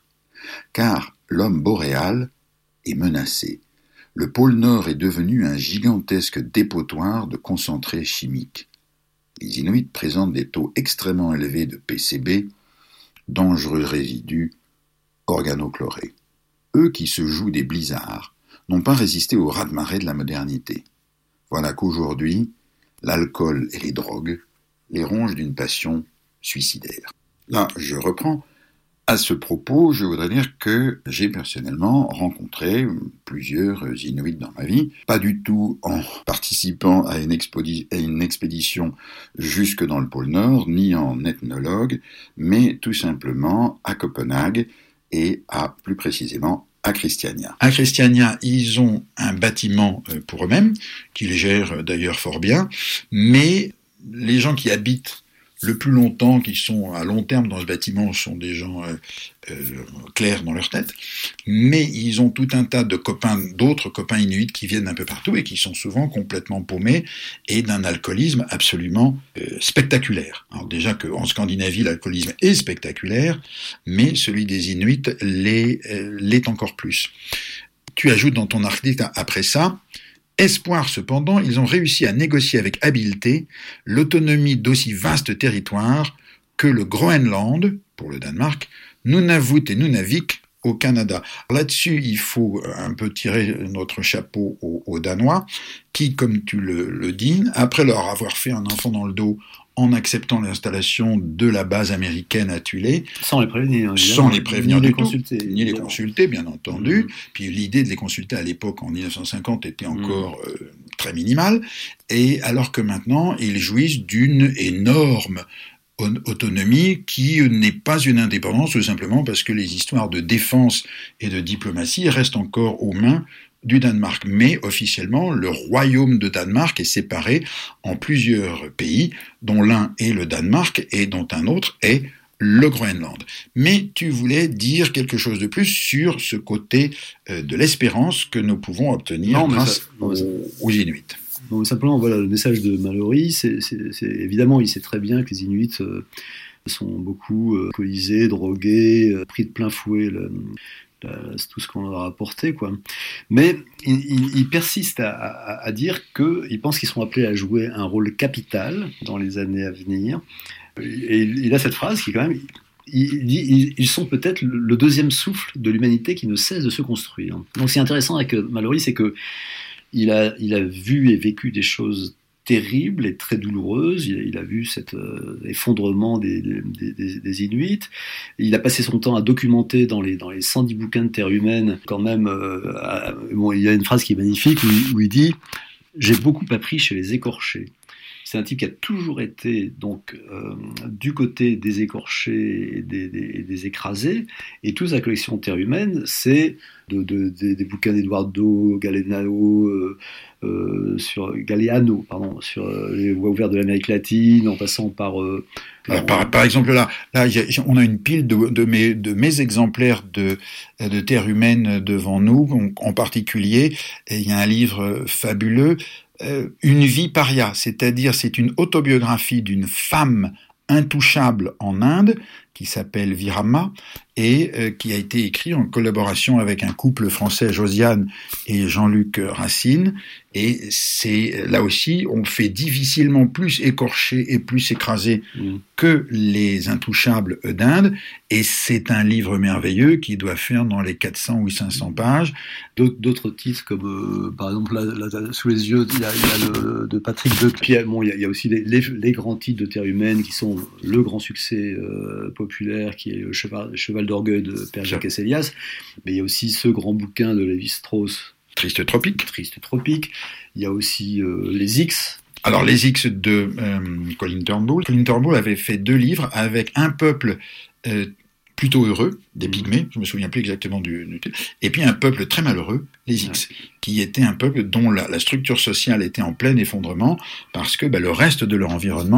Car l'homme boréal est menacé. Le pôle Nord est devenu un gigantesque dépotoir de concentrés chimiques. Les Inuits présentent des taux extrêmement élevés de P C B, dangereux résidus organochlorés. Eux qui se jouent des blizzards n'ont pas résisté au raz-de-marée de la modernité. Voilà qu'aujourd'hui, l'alcool et les drogues les rongent d'une passion suicidaire. Là, je reprends. À ce propos, je voudrais dire que j'ai personnellement rencontré plusieurs Inuits dans ma vie, pas du tout en participant à une, expodi- à une expédition jusque dans le pôle Nord, ni en ethnologue, mais tout simplement à Copenhague et à, plus précisément, à Christiania. À Christiania, ils ont un bâtiment pour eux-mêmes, qui les gère d'ailleurs fort bien, mais les gens qui habitent le plus longtemps, qui sont à long terme dans ce bâtiment, sont des gens euh, euh, clairs dans leur tête, mais ils ont tout un tas de copains, d'autres copains inuits qui viennent d'un peu partout et qui sont souvent complètement paumés et d'un alcoolisme absolument euh, spectaculaire. Alors déjà qu'en Scandinavie, l'alcoolisme est spectaculaire, mais celui des Inuits l'est, euh, l'est encore plus. Tu ajoutes dans ton article après ça, espoir cependant, ils ont réussi à négocier avec habileté l'autonomie d'aussi vastes territoires que le Groenland, pour le Danemark, Nunavut et Nunavik au Canada. Là-dessus, il faut un peu tirer notre chapeau aux, aux Danois, qui, comme tu le, le dis, après leur avoir fait un enfant dans le dos en acceptant l'installation de la base américaine à Tulé. Sans les prévenir, évidemment. Sans les prévenir ni du les consulter, tout. Ni les consulter, bien entendu. Mmh. Puis l'idée de les consulter à l'époque, en dix-neuf cent cinquante, était encore mmh. euh, très minimale. Et alors que maintenant, ils jouissent d'une énorme autonomie qui n'est pas une indépendance, tout simplement parce que les histoires de défense et de diplomatie restent encore aux mains du Danemark. Mais officiellement, le royaume de Danemark est séparé en plusieurs pays, dont l'un est le Danemark et dont un autre est le Groenland. Mais tu voulais dire quelque chose de plus sur ce côté euh, de l'espérance que nous pouvons obtenir non, grâce ça, non, aux, aux Inuits. Non, simplement, voilà, le message de Mallory, c'est, c'est, c'est évidemment, il sait très bien que les Inuits euh, sont beaucoup euh, alcoolisés, drogués, euh, pris de plein fouet le, c'est tout ce qu'on leur a apporté, quoi. Mais il, il, il persiste à, à, à dire qu'il pense qu'ils seront appelés à jouer un rôle capital dans les années à venir. Et il a cette phrase qui, quand même, il dit ils sont peut-être le deuxième souffle de l'humanité qui ne cesse de se construire. Donc, ce qui est intéressant avec Mallory, c'est que il a, il a vu et vécu des choses terrible et très douloureuse. Il, il a vu cet euh, effondrement des, des, des, des Inuits. Il a passé son temps à documenter dans les, dans les cent dix bouquins de Terre humaine, quand même, euh, à, bon, il y a une phrase qui est magnifique où, où il dit « J'ai beaucoup appris chez les écorchés ». C'est un type qui a toujours été donc euh, du côté des écorchés et des, des, des écrasés, et toute sa collection de Terre humaine, c'est de, de, de, des bouquins d'Eduardo Galeano, euh, euh, sur Galeano, pardon, sur euh, les voies ouvertes de l'Amérique latine, en passant par. Euh, Alors, par, par exemple, là, là, y a, on a une pile de, de, mes, de mes exemplaires de, de Terre humaine devant nous, en particulier, et il y a un livre fabuleux. Euh, une vie paria, c'est-à-dire c'est une autobiographie d'une femme intouchable en Inde qui s'appelle Virama et euh, qui a été écrit en collaboration avec un couple français, Josiane et Jean-Luc Racine. Et c'est là aussi, on fait difficilement plus écorché et plus écrasé mmh. que les Intouchables d'Inde. Et c'est un livre merveilleux qui doit faire dans les quatre cents ou cinq cents pages. D'autres, d'autres titres comme, euh, par exemple, là, là, sous les yeux, il y a, il y a le, de Patrick De Pierre. Bon, il y a, il y a aussi les, les, les grands titres de Terre humaine qui sont le grand succès euh, populaire, qui est le Cheval, Cheval d'orgueil de Père Jacques Asselias. Mais il y a aussi ce grand bouquin de Lévi-Strauss, Triste Tropique. Triste Tropique. Il y a aussi euh, les X. Alors, les X de euh, Colin Turnbull. Colin Turnbull avait fait deux livres avec un peuple euh, plutôt heureux, des Pygmées, je me souviens plus exactement du, du titre, et puis un peuple très malheureux, les X, ouais. qui était un peuple dont la, la structure sociale était en plein effondrement parce que bah, le reste de leur environnement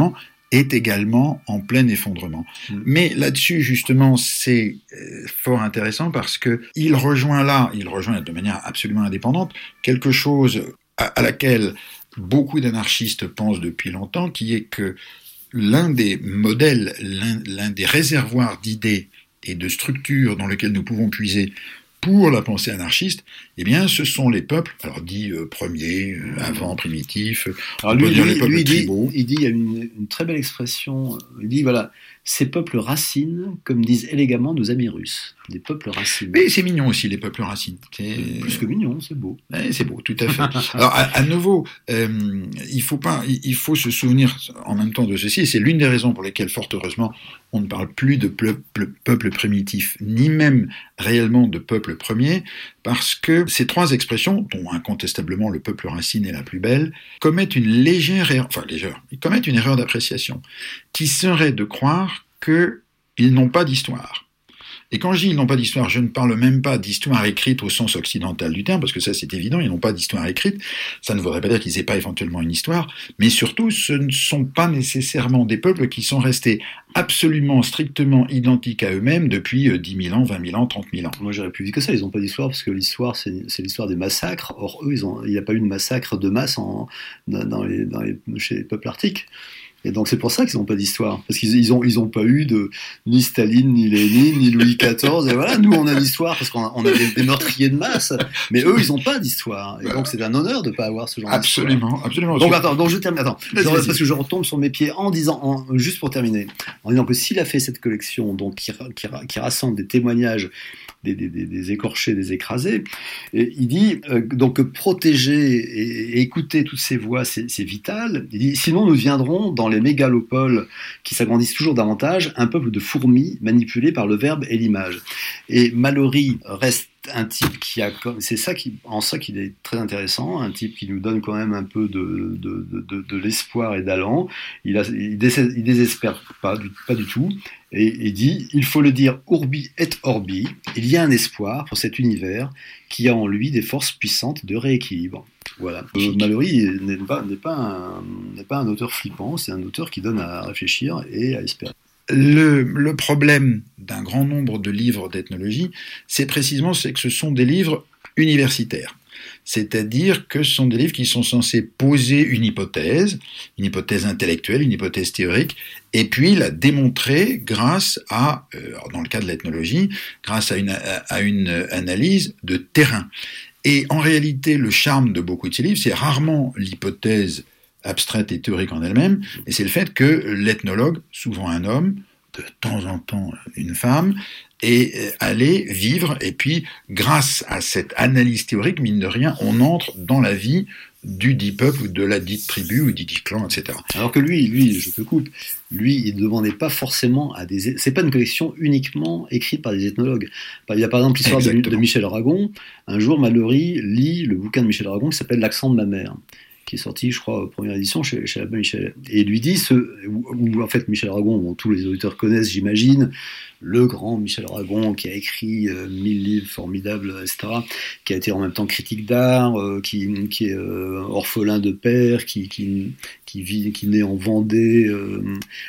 est également en plein effondrement. Mmh. Mais là-dessus, justement, c'est euh, fort intéressant parce que il rejoint là, il rejoint de manière absolument indépendante quelque chose à, à laquelle beaucoup d'anarchistes pensent depuis longtemps, qui est que l'un des modèles, l'un, l'un des réservoirs d'idées et de structures dans lesquelles nous pouvons puiser pour la pensée anarchiste, eh bien, ce sont les peuples, alors dits euh, premiers, euh, avant, primitifs, alors lui, lui, les peuples lui, tribaux. Il dit, il y a une, une très belle expression, il dit, voilà, ces peuples racines, comme disent élégamment nos amis russes, des peuples racines. Mais c'est mignon aussi, les peuples racines. C'est... Plus que mignon, c'est beau. Ouais, c'est beau, tout à fait. Alors, à, à nouveau, euh, il faut pas, il faut se souvenir en même temps de ceci, et c'est l'une des raisons pour lesquelles, fort heureusement, on ne parle plus de peuple, peuple primitif, ni même réellement de peuple premier, parce que ces trois expressions, dont incontestablement le peuple racine est la plus belle, commettent une légère erreur, enfin légère, ils commettent une erreur d'appréciation, qui serait de croire qu'ils n'ont pas d'histoire. Et quand je dis ils n'ont pas d'histoire, je ne parle même pas d'histoire écrite au sens occidental du terme, parce que ça c'est évident, ils n'ont pas d'histoire écrite, ça ne voudrait pas dire qu'ils n'aient pas éventuellement une histoire, mais surtout ce ne sont pas nécessairement des peuples qui sont restés absolument strictement identiques à eux-mêmes depuis dix mille ans, vingt mille ans, trente mille ans. Moi j'aurais plus dit que ça, ils n'ont pas d'histoire, parce que l'histoire c'est, c'est l'histoire des massacres, or eux ils ont, il n'y a pas eu de massacre de masse en, dans, dans les, dans les, chez les peuples arctiques. Et donc c'est pour ça qu'ils n'ont pas d'histoire, parce qu'ils ils ont ils ont pas eu de ni Staline, ni Lénine, ni Louis quatorze. Et voilà, nous on a l'histoire parce qu'on a, on a des, des meurtriers de masse, mais eux ils n'ont pas d'histoire. Et donc c'est un honneur de ne pas avoir ce genre absolument, d'histoire. Absolument, absolument. Donc attends, donc je termine. Attends, je, parce que je retombe sur mes pieds en disant, en, juste pour terminer, en disant que s'il a fait cette collection, donc qui, qui, qui rassemble des témoignages. Des, des, des écorchés, des écrasés. Et il dit euh, donc protéger et, et écouter toutes ces voix, c'est, c'est vital. Il dit sinon nous viendrons dans les mégalopoles qui s'agrandissent toujours davantage, un peuple de fourmis manipulés par le verbe et l'image. Et Mallory reste un type qui a, c'est ça qui, en ça qu'il est très intéressant, un type qui nous donne quand même un peu de, de, de, de, de l'espoir et d'allant. Il, a, il, désespère, il désespère pas du, pas du tout. Et il dit, il faut le dire urbi et orbi, il y a un espoir pour cet univers qui a en lui des forces puissantes de rééquilibre. Voilà. Euh, Mallory n'est pas, n'est, pas un, n'est pas un auteur flippant, c'est un auteur qui donne à réfléchir et à espérer. Le, le problème d'un grand nombre de livres d'ethnologie, c'est précisément c'est que ce sont des livres universitaires. C'est-à-dire que ce sont des livres qui sont censés poser une hypothèse, une hypothèse intellectuelle, une hypothèse théorique, et puis la démontrer grâce à, euh, dans le cas de l'ethnologie, grâce à une, à, à une analyse de terrain. Et en réalité, le charme de beaucoup de ces livres, c'est rarement l'hypothèse abstraite et théorique en elle-même, mais c'est le fait que l'ethnologue, souvent un homme, de temps en temps une femme, est allé vivre, et puis grâce à cette analyse théorique, mine de rien, on entre dans la vie du dit peuple, ou de la dite tribu, ou du dit clan, et cetera. Alors que lui, lui, je te coupe, lui, il ne demandait pas forcément à des... C'est pas une collection uniquement écrite par des ethnologues. Il y a par exemple l'histoire de, de Michel Aragon. Un jour, Mallory lit le bouquin de Michel Aragon qui s'appelle « L'accent de ma mère », qui est sorti, je crois, première édition chez, chez Albin Michel. Et il lui dit, ce, où, où en fait Michel Aragon, dont tous les auditeurs connaissent, j'imagine, le grand Michel Aragon qui a écrit euh, mille livres formidables, et cetera, qui a été en même temps critique d'art, euh, qui, qui est euh, orphelin de père, qui, qui, qui vit, qui naît en Vendée euh,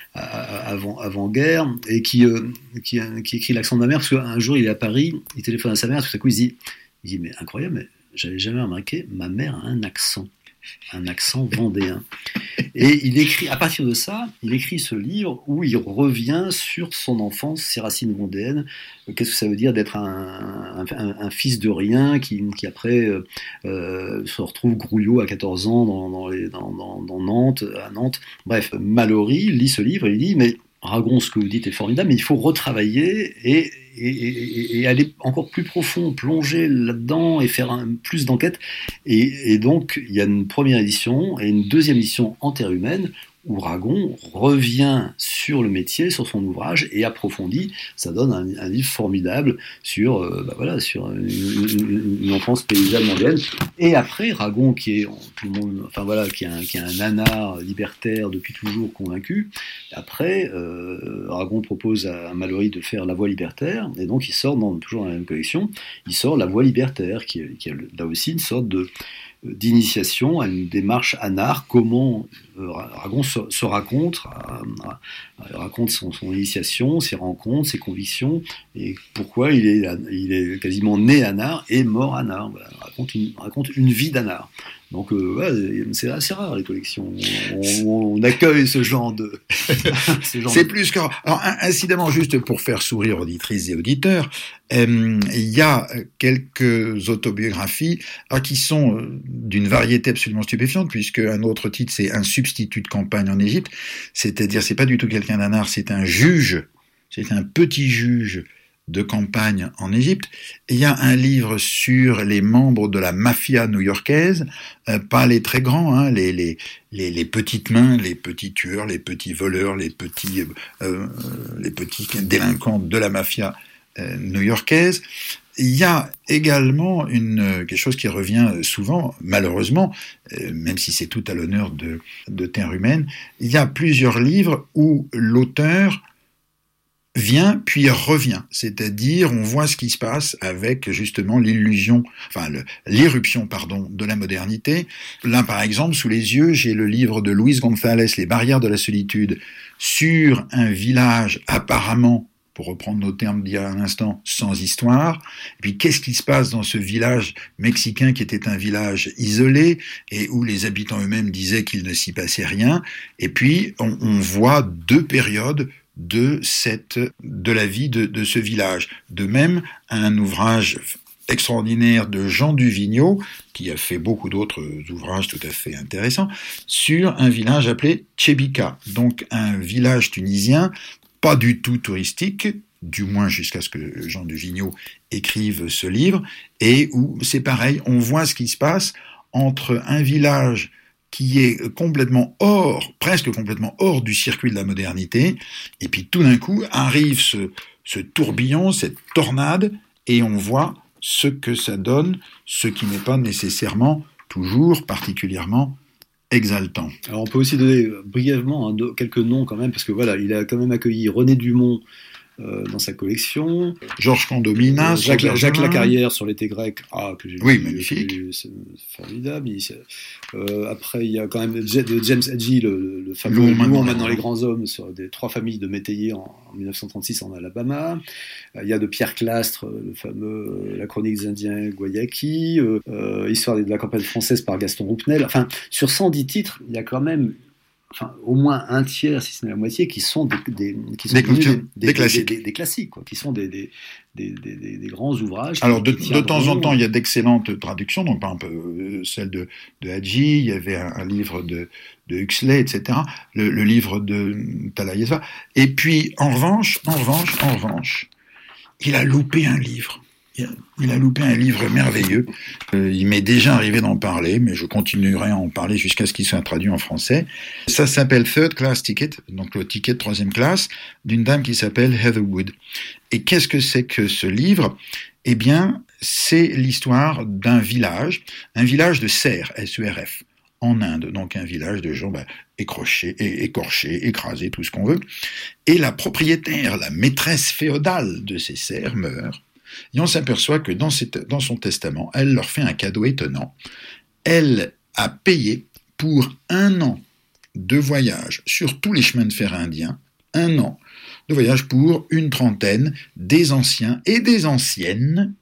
avant, avant-guerre, et qui, euh, qui, qui écrit L'accent de ma mère, parce qu'un jour il est à Paris, il téléphone à sa mère, tout à coup il se dit, il dit mais incroyable, mais j'avais jamais remarqué, ma mère a un accent. un accent vendéen. Et il écrit, à partir de ça, il écrit ce livre où il revient sur son enfance, ses racines vendéennes. Qu'est-ce que ça veut dire d'être un, un, un fils de rien qui, qui après euh, se retrouve grouillot à quatorze ans dans, dans, les, dans, dans, dans Nantes, à Nantes. Bref, Mallory lit ce livre et il dit, mais Aragon, ce que vous dites est formidable, mais il faut retravailler et, et, et, et aller encore plus profond, plonger là-dedans et faire un, plus d'enquêtes. Et, et donc, il y a une première édition et une deuxième édition en terre humaine où Aragon revient sur le métier, sur son ouvrage et approfondit. Ça donne un, un livre formidable sur, euh, bah voilà, sur une, une, une enfance paysanne mondiale. Et après, Aragon, qui est tout le monde, enfin voilà, qui est un, qui est un nanar libertaire depuis toujours convaincu. Après, euh, Aragon propose à Mallory de faire La Voie libertaire, et donc il sort dans, toujours dans la même collection, il sort La Voie libertaire, qui est, qui est là aussi une sorte de d'initiation à une démarche anard, comment euh, Aragon se, se raconte, euh, raconte son, son initiation, ses rencontres, ses convictions, et pourquoi il est, il est quasiment né anard et mort anard. Voilà, raconte, une, raconte une vie d'anard. Donc euh, ouais, c'est assez rare les collections. On, on accueille ce genre de. ce genre c'est de... plus que. Alors incidemment, juste pour faire sourire auditrices et auditeurs, euh, il y a quelques autobiographies alors, qui sont euh, d'une variété absolument stupéfiante, puisque un autre titre c'est un substitut de campagne en Égypte, c'est-à-dire c'est pas du tout quelqu'un d'anard, c'est un juge, c'est un petit juge de campagne en Égypte. Il y a un livre sur les membres de la mafia new-yorkaise, euh, pas les très grands, hein, les, les, les, les petites mains, les petits tueurs, les petits voleurs, les petits, euh, les petits délinquants de la mafia euh, new-yorkaise. Il y a également une, quelque chose qui revient souvent, malheureusement, euh, même si c'est tout à l'honneur de, de Terre humaine, il y a plusieurs livres où l'auteur vient puis revient, c'est-à-dire on voit ce qui se passe avec justement l'illusion, enfin le, l'éruption pardon de la modernité. Là par exemple sous les yeux j'ai le livre de Luis González, Les barrières de la solitude, sur un village apparemment, pour reprendre nos termes d'il y a un instant, sans histoire. Et puis qu'est-ce qui se passe dans ce village mexicain qui était un village isolé et où les habitants eux-mêmes disaient qu'il ne s'y passait rien. Et puis on, on voit deux périodes de cette, de la vie de, de ce village. De même, un ouvrage extraordinaire de Jean Duvigneau, qui a fait beaucoup d'autres ouvrages tout à fait intéressants, sur un village appelé Tchébika, donc un village tunisien, pas du tout touristique, du moins jusqu'à ce que Jean Duvigneau écrive ce livre, et où c'est pareil, on voit ce qui se passe entre un village qui est complètement hors, presque complètement hors du circuit de la modernité, et puis tout d'un coup arrive ce, ce tourbillon, cette tornade, et on voit ce que ça donne, ce qui n'est pas nécessairement toujours particulièrement exaltant. Alors on peut aussi donner brièvement hein, quelques noms quand même, parce que voilà, il a quand même accueilli René Dumont Euh, dans sa collection. Georges Condominas, euh, Jacques, Jacques Lacarrière sur l'été grec, ah, que j'ai oui, lu, magnifique. Que c'est formidable. Il, euh, après, il y a quand même de James Edgy, le, le fameux Loup maintenant, maintenant les grands hommes, sur des trois familles de métayers en, en dix-neuf cent trente-six en Alabama. Euh, il y a de Pierre Clastre, le fameux La chronique des Indiens Guayaki, euh, euh, Histoire de la campagne française par Gaston Roupnel. Enfin, sur cent dix titres, il y a quand même Enfin, au moins un tiers, si ce n'est la moitié, qui sont des, des, qui sont des, des, des, des, des classiques, des, des, des classiques quoi, qui sont des, des, des, des, des grands ouvrages. Alors, de, de temps en temps, il y a d'excellentes traductions, donc par exemple, euh, celle de, de Hadji, il y avait un, un livre de, de Huxley, et cetera, le, le livre de Talayeva. Et puis, en revanche, en revanche, en revanche, il a loupé un livre. Il a loupé un livre merveilleux. Euh, il m'est déjà arrivé d'en parler, mais je continuerai à en parler jusqu'à ce qu'il soit traduit en français. Ça s'appelle Third Class Ticket, donc le ticket de troisième classe, d'une dame qui s'appelle Heather Wood. Et qu'est-ce que c'est que ce livre ? Eh bien, c'est l'histoire d'un village, un village de Ser, S E R F, en Inde, donc un village de gens bah, écrochés, écorchés, écrasés, tout ce qu'on veut. Et la propriétaire, la maîtresse féodale de ces serfs meurt. Et on s'aperçoit que dans, cette, dans son testament, elle leur fait un cadeau étonnant. Elle a payé pour un an de voyage sur tous les chemins de fer indiens, un an de voyage pour une trentaine des anciens et des anciennes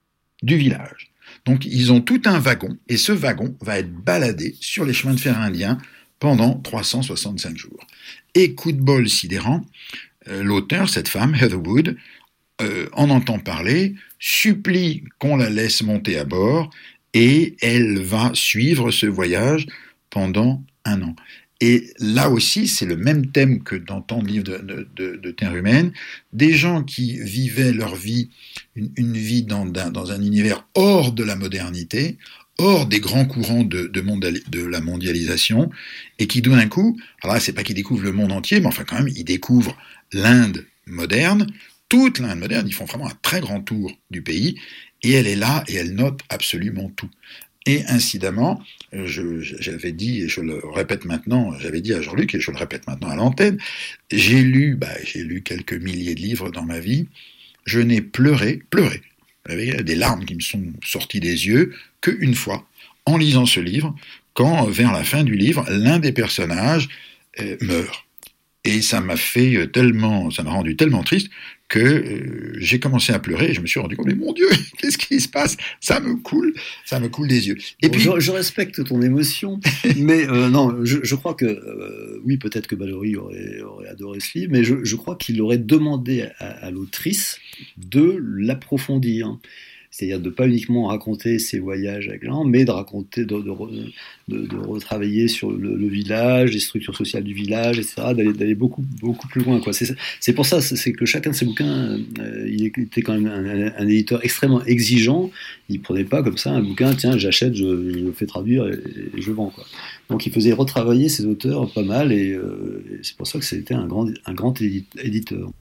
du village. Donc ils ont tout un wagon, et ce wagon va être baladé sur les chemins de fer indiens pendant trois cent soixante-cinq jours. Et coup de bol sidérant, euh, l'auteur, cette femme, Heather Wood, Euh, en entend parler, supplie qu'on la laisse monter à bord, et elle va suivre ce voyage pendant un an. Et là aussi, c'est le même thème que dans tant de livres de, de, de, de Terre humaine, des gens qui vivaient leur vie, une, une vie dans, dans un univers hors de la modernité, hors des grands courants de, de, mondiali- de la mondialisation, et qui d'un coup, alors là, c'est pas qu'ils découvrent le monde entier, mais enfin quand même, ils découvrent l'Inde moderne, toute l'Inde moderne, ils font vraiment un très grand tour du pays, et elle est là, et elle note absolument tout. Et incidemment, je, j'avais dit, et je le répète maintenant, j'avais dit à Jean-Luc, et je le répète maintenant à l'antenne, j'ai lu, bah, j'ai lu quelques milliers de livres dans ma vie, je n'ai pleuré, pleuré, avec des larmes qui me sont sorties des yeux, qu'une fois, en lisant ce livre, quand, vers la fin du livre, l'un des personnages euh, meurt. Et ça m'a fait tellement, ça m'a rendu tellement triste que euh, j'ai commencé à pleurer et je me suis rendu compte, mais mon Dieu, qu'est-ce qui se passe ? Ça me coule, ça me coule des yeux. Et bon, puis, je, je respecte ton émotion, mais euh, non, je, je crois que, euh, oui, peut-être que Mallory aurait, aurait adoré ce livre, mais je, je crois qu'il aurait demandé à, à l'autrice de l'approfondir. C'est-à-dire de ne pas uniquement raconter ses voyages avec Jean, mais de raconter, de, de, de, de retravailler sur le, le village, les structures sociales du village, et cetera, d'aller, d'aller beaucoup, beaucoup plus loin, quoi. C'est, c'est pour ça, c'est que chacun de ses bouquins, euh, il était quand même un, un éditeur extrêmement exigeant. Il ne prenait pas comme ça un bouquin, tiens, j'achète, je, je le fais traduire et, et je vends, quoi. Donc il faisait retravailler ses auteurs pas mal, et, euh, et c'est pour ça que c'était un grand, un grand éditeur.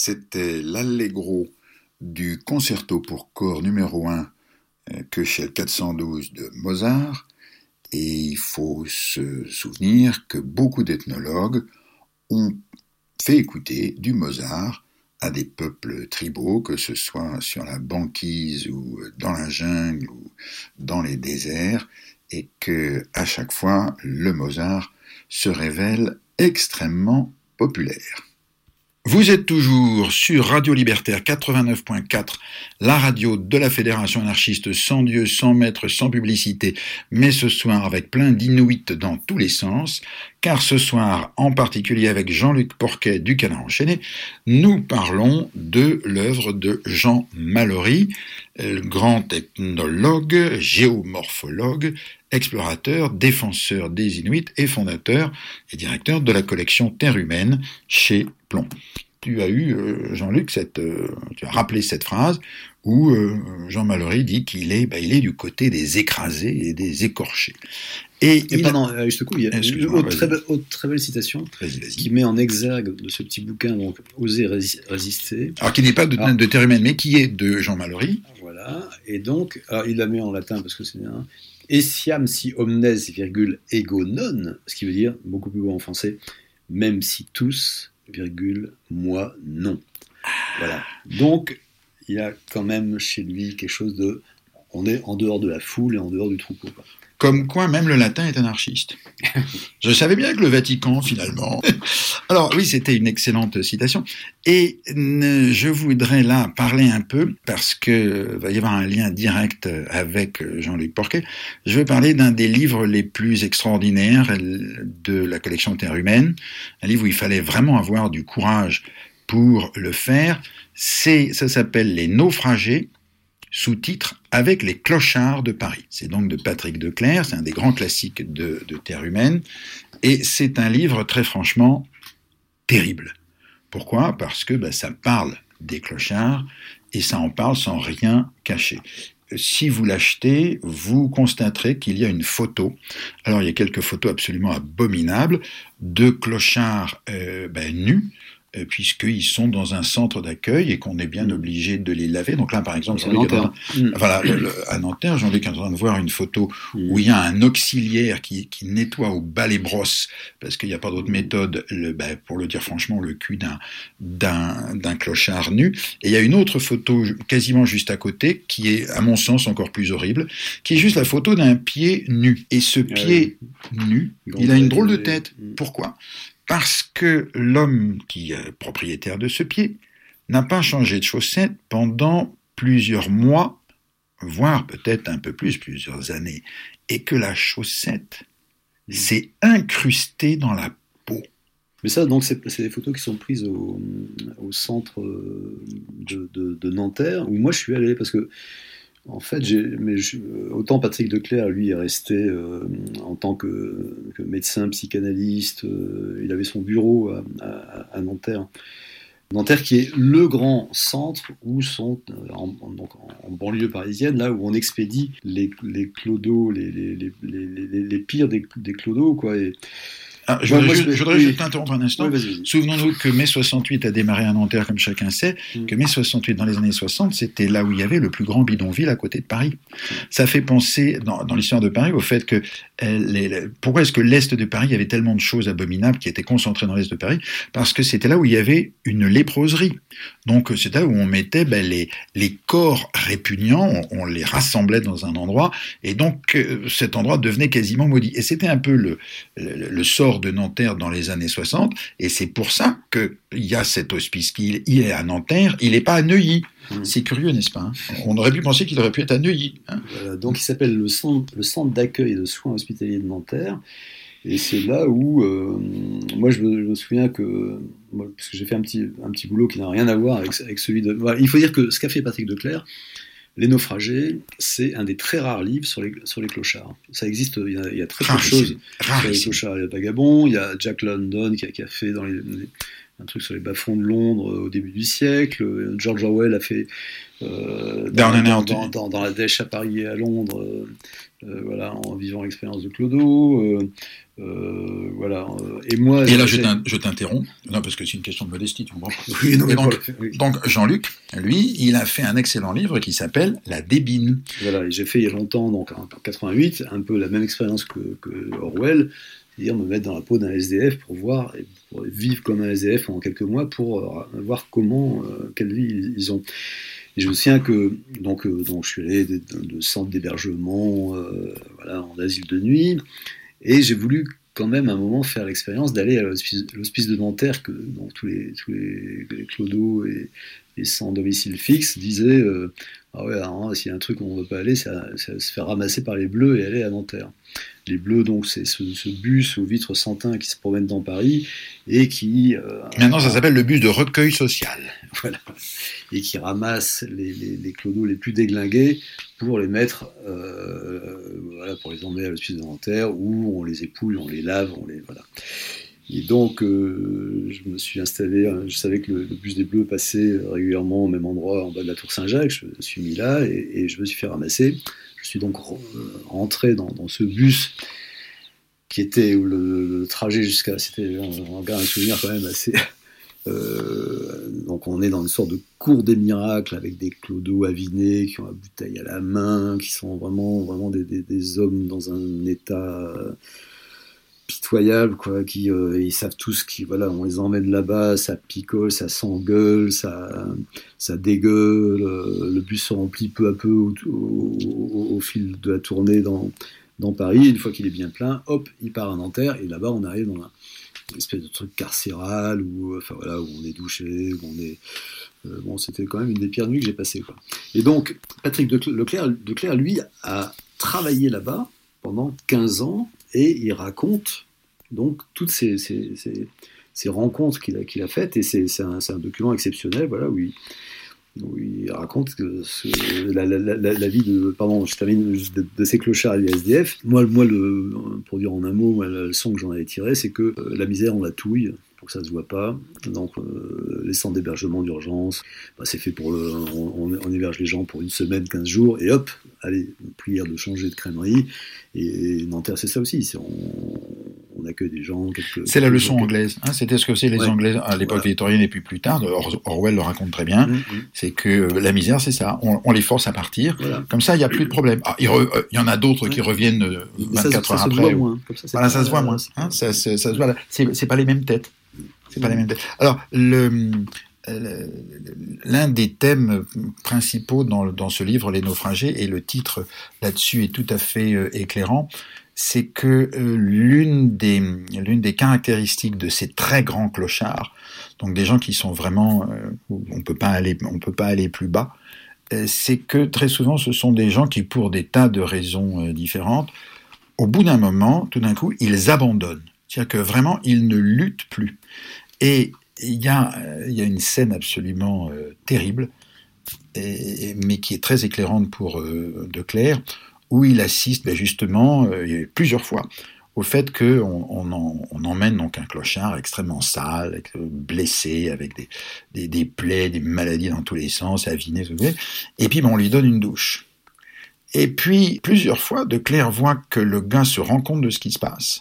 c'était l'allegro du concerto pour corps numéro un Köchel quatre cent douze de Mozart, et il faut se souvenir que beaucoup d'ethnologues ont fait écouter du Mozart à des peuples tribaux, que ce soit sur la banquise ou dans la jungle ou dans les déserts, et que à chaque fois le Mozart se révèle extrêmement populaire. Vous êtes toujours sur Radio Libertaire quatre-vingt-neuf point quatre, la radio de la Fédération anarchiste sans Dieu, sans maître, sans publicité, mais ce soir avec plein d'inouïs dans tous les sens, car ce soir, en particulier avec Jean-Luc Porquet du Canard enchaîné, nous parlons de l'œuvre de Jean Malory, grand ethnologue, géomorphologue, explorateur, défenseur des Inuits et fondateur et directeur de la collection Terre humaine chez Plomb. Tu as eu, euh, Jean-Luc, cette, euh, tu as rappelé cette phrase où euh, Jean Malory dit qu'il est, bah, il est du côté des écrasés et des écorchés. Et, et il pardon, a... juste coup, il y a une autre très, be- autre très belle citation vas-y, vas-y. qui met en exergue de ce petit bouquin, donc Oser rési- résister. Alors qui n'est pas de, alors, de Terre humaine, mais qui est de Jean Malory. Voilà, et donc, alors, il la met en latin parce que c'est bien. Essiam si omnes, virgule, ego non, ce qui veut dire, beaucoup plus beau en français, même si tous, virgule, moi non. Voilà. Donc, il y a quand même chez lui quelque chose de... On est en dehors de la foule et en dehors du troupeau, quoi. Comme quoi, même le latin est anarchiste. Je savais bien que le Vatican, finalement... Alors, oui, c'était une excellente citation. Et euh, je voudrais là parler un peu, parce que va y avoir un lien direct avec Jean-Luc Porquet. Je vais parler d'un des livres les plus extraordinaires de la collection Terre humaine. Un livre où il fallait vraiment avoir du courage pour le faire. C'est, ça s'appelle Les naufragés, sous-titre « Avec les clochards de Paris ». C'est donc de Patrick Declercq, c'est un des grands classiques de, de Terre humaine, et c'est un livre très franchement terrible. Pourquoi ? Parce que bah, ça parle des clochards, et ça en parle sans rien cacher. Si vous l'achetez, vous constaterez qu'il y a une photo. Alors il y a quelques photos absolument abominables de clochards euh, ben, nus, puisqu'ils sont dans un centre d'accueil et qu'on est bien obligé de les laver. Donc là, par exemple, à Nanterre. Mmh. Voilà, le, le, à Nanterre, Jean-Luc est en train de voir une photo mmh. où il y a un auxiliaire qui, qui nettoie au balai brosse, parce qu'il n'y a pas d'autre méthode, le, ben, pour le dire franchement, le cul d'un, d'un, d'un clochard nu. Et il y a une autre photo quasiment juste à côté, qui est, à mon sens, encore plus horrible, qui est juste la photo d'un pied nu. Et ce pied euh, nu, il a une drôle de tête. Mmh. Pourquoi ? Parce que l'homme qui est propriétaire de ce pied n'a pas changé de chaussettes pendant plusieurs mois, voire peut-être un peu plus, plusieurs années, et que la chaussette s'est incrustée dans la peau. Mais ça, donc, c'est, c'est des photos qui sont prises au, au centre de, de, de Nanterre, où moi je suis allé, parce que en fait, j'ai, mais je, autant Patrick Declercq, lui, est resté euh, en tant que, que médecin, psychanalyste. Euh, il avait son bureau à, à, à Nanterre. Nanterre qui est le grand centre où sont, en, en, donc en banlieue parisienne, là où on expédie les, les clodos, les, les, les, les, les pires des, des clodos, quoi. Et, Ah, je, ouais, voudrais moi, juste, je, je voudrais oui. juste t'interrompre un instant. Ouais, vas-y, vas-y. Souvenons-nous que mai soixante-huit a démarré à Nanterre, comme chacun sait, mm. que mai soixante-huit, dans les années soixante, c'était là où il y avait le plus grand bidonville à côté de Paris. Mm. Ça fait penser, dans, dans l'histoire de Paris, au fait que euh, les, les, pourquoi est-ce que l'Est de Paris, il y avait tellement de choses abominables qui étaient concentrées dans l'Est de Paris ? Parce que c'était là où il y avait une léproserie. Donc c'était là où on mettait ben, les, les corps répugnants, on, on les rassemblait dans un endroit, et donc euh, cet endroit devenait quasiment maudit. Et c'était un peu le, le, le sort de Nanterre dans les années soixante, et c'est pour ça qu'il y a cet hospice qui il est à Nanterre, il n'est pas à Neuilly. Mmh. C'est curieux, n'est-ce pas ? On aurait pu penser qu'il aurait pu être à Neuilly. Hein. Voilà, donc il s'appelle le centre, le centre d'accueil et de soins hospitaliers de Nanterre, et c'est là où, euh, moi je me, je me souviens que, moi, parce que j'ai fait un petit, un petit boulot qui n'a rien à voir avec, avec celui de... Voilà, il faut dire que ce qu'a fait Patrick Declercq, Les naufragés, c'est un des très rares livres sur les, sur les clochards. Ça existe, il y a, il y a très peu de choses sur les clochards. Il y a Vagabond, il y a Jack London qui a, qui a fait dans les, les, un truc sur les bas-fonds de Londres euh, au début du siècle. George Orwell a fait euh, dans, dans, dans, dans, dans la Dèche à Paris et à Londres, euh, euh, voilà, en vivant l'expérience de Clodo. Euh, euh, voilà. Et moi, et là, je, je t'interromps, non, parce que c'est une question de modestie, tu comprends. Oui, non, donc, oui. donc, Jean-Luc, lui, il a fait un excellent livre qui s'appelle La Débine. Voilà, et j'ai fait il y a longtemps, donc en quatre-vingt-huit, un peu la même expérience que, que Orwell, c'est-à-dire me mettre dans la peau d'un S D F pour voir, pour vivre comme un S D F pendant quelques mois, pour euh, voir comment, euh, quelle vie ils, ils ont. Et je me souviens que donc, euh, donc je suis allé de, de, de centres d'hébergement, euh, voilà, en asile de nuit. Et j'ai voulu quand même à un moment faire l'expérience d'aller à l'hospice, l'hospice de Nanterre, que donc, tous les, tous les, les clodos et les sans domicile fixe disaient euh, ah ouais, alors, s'il y a un truc où on ne veut pas aller, c'est se faire ramasser par les Bleus et aller à Nanterre. Les Bleus, donc, c'est ce, ce bus aux vitres sans teint qui se promène dans Paris et qui... Euh, Maintenant, ça s'appelle le bus de recueil social. Voilà. Et qui ramasse les, les, les clodos les plus déglingués pour les mettre, euh, voilà, pour les emmener à l'hospice de Nanterre, où on les épouille, on les lave, on les... Voilà. Et donc, euh, je me suis installé, je savais que le, le bus des Bleus passait régulièrement au même endroit, en bas de la Tour Saint-Jacques, je me suis mis là, et, et je me suis fait ramasser. Je suis donc rentré dans, dans ce bus qui était où le, le trajet jusqu'à... C'était, on garde un souvenir quand même assez... Euh, donc on est dans une sorte de cour des miracles avec des clodos avinés qui ont la bouteille à la main, qui sont vraiment, vraiment des, des, des hommes dans un état pitoyable, quoi, qui euh, ils savent tous qui, voilà, on les emmène là-bas, ça picole, ça s'engueule, ça, ça dégueule, euh, le bus se remplit peu à peu au, au, au fil de la tournée dans, dans Paris, et une fois qu'il est bien plein, hop, il part à Nanterre, et là-bas on arrive dans un une espèce de truc carcéral où, enfin, voilà, où on est douché, où on est... Euh, bon, c'était quand même une des pires nuits que j'ai passées, quoi. Et donc, Patrick Declercq, Declercq, lui, a travaillé là-bas pendant quinze ans, et il raconte donc toutes ces, ces, ces, ces rencontres qu'il a, qu'il a faites, et c'est, c'est, un, c'est un document exceptionnel, voilà, où il, où il raconte que ce, la, la, la, la vie de, pardon, je termine, de, de ces clochards et du S D F. Moi, moi le, pour dire en un mot, la leçon que j'en avais tirée, c'est que euh, la misère, on la touille pour que ça se voit pas. Donc, euh, les centres d'hébergement d'urgence, bah, c'est fait pour le, on, on héberge les gens pour une semaine, quinze jours, et hop, allez, prière de changer de crèmerie. Et Nanterre, c'est ça aussi. C'est, on, on accueille des gens. Quelques, c'est la leçon quelques... anglaise. Hein, c'était ce que c'est les ouais. Anglais à l'époque voilà. victorienne et puis plus tard. Or, Orwell le raconte très bien. Mmh, mmh. C'est que euh, la misère, c'est ça. On, on les force à partir. Voilà. Comme ça, il n'y a plus de problème. Ah, il, re, euh, il y en a d'autres ouais. qui reviennent euh, vingt-quatre ça, heures ça après. Se voit moins. Comme ça, voilà, ça se voit moins. Hein, ça, ça, ça se voit. C'est, c'est pas les mêmes têtes. C'est pas les mêmes têtes. Alors, le, le, l'un des thèmes principaux dans, dans ce livre, Les Naufragés, et le titre là-dessus est tout à fait euh, éclairant, c'est que euh, l'une des, l'une des caractéristiques de ces très grands clochards, donc des gens qui sont vraiment, euh, on peut pas aller, on peut pas aller plus bas, euh, c'est que très souvent ce sont des gens qui, pour des tas de raisons euh, différentes, au bout d'un moment, tout d'un coup, ils abandonnent. C'est-à-dire que vraiment, ils ne luttent plus. Et il y a, il y a une scène absolument euh, terrible, et, mais qui est très éclairante pour euh, Declercq, où il assiste ben justement, euh, plusieurs fois, au fait qu'on on, on emmène donc un clochard extrêmement sale, blessé, avec des, des, des plaies, des maladies dans tous les sens, aviné, et puis ben, on lui donne une douche. Et puis, plusieurs fois, Declercq voit que le gars se rend compte de ce qui se passe,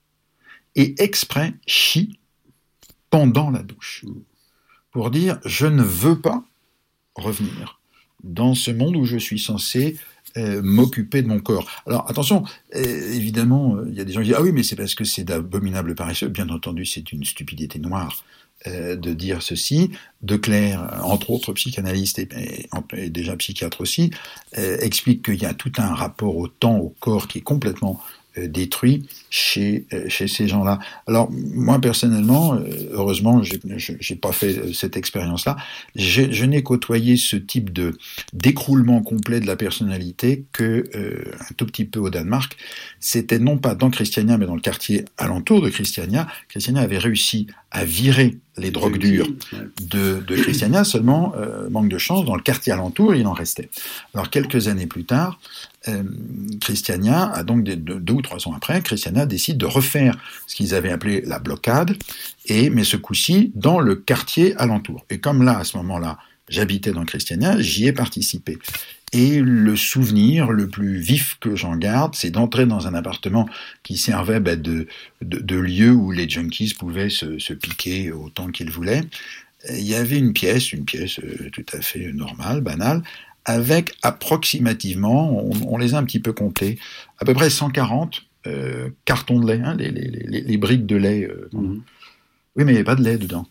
et exprès chie pendant la douche, pour dire « je ne veux pas revenir dans ce monde où je suis censé euh, m'occuper de mon corps ». Alors attention, euh, évidemment, il euh, y a des gens qui disent « ah oui, mais c'est parce que c'est d'abominables paresseux ». Bien entendu, c'est une stupidité noire euh, de dire ceci. Declercq, entre autres psychanalyste et, et, et déjà psychiatre aussi, euh, explique qu'il y a tout un rapport au temps, au corps qui est complètement Euh, détruit chez euh, chez ces gens-là. Alors moi personnellement, euh, heureusement, j'ai, j'ai pas fait euh, cette expérience-là. J'ai, je n'ai côtoyé ce type de d'écroulement complet de la personnalité que euh, un tout petit peu au Danemark. C'était non pas dans Christiania, mais dans le quartier alentour de Christiania. Christiania avait réussi a viré les drogues dures Ouais. de, de Christiania, seulement, euh, manque de chance, dans le quartier alentour, il en restait. Alors, quelques années plus tard, euh, Christiania a donc, des, deux, deux ou trois ans après, Christiania décide de refaire ce qu'ils avaient appelé la blocade, et, mais ce coup-ci, dans le quartier alentour. Et comme là, à ce moment-là, j'habitais dans Christiania, j'y ai participé. Et le souvenir le plus vif que j'en garde, c'est d'entrer dans un appartement qui servait bah, de, de, de lieu où les junkies pouvaient se, se piquer autant qu'ils voulaient. Il y avait une pièce, une pièce euh, tout à fait normale, banale, avec approximativement, on, on les a un petit peu comptés, à peu près cent quarante euh, cartons de lait, hein, les, les, les, les briques de lait. Euh, Mmh. Oui, mais il n'y avait pas de lait dedans.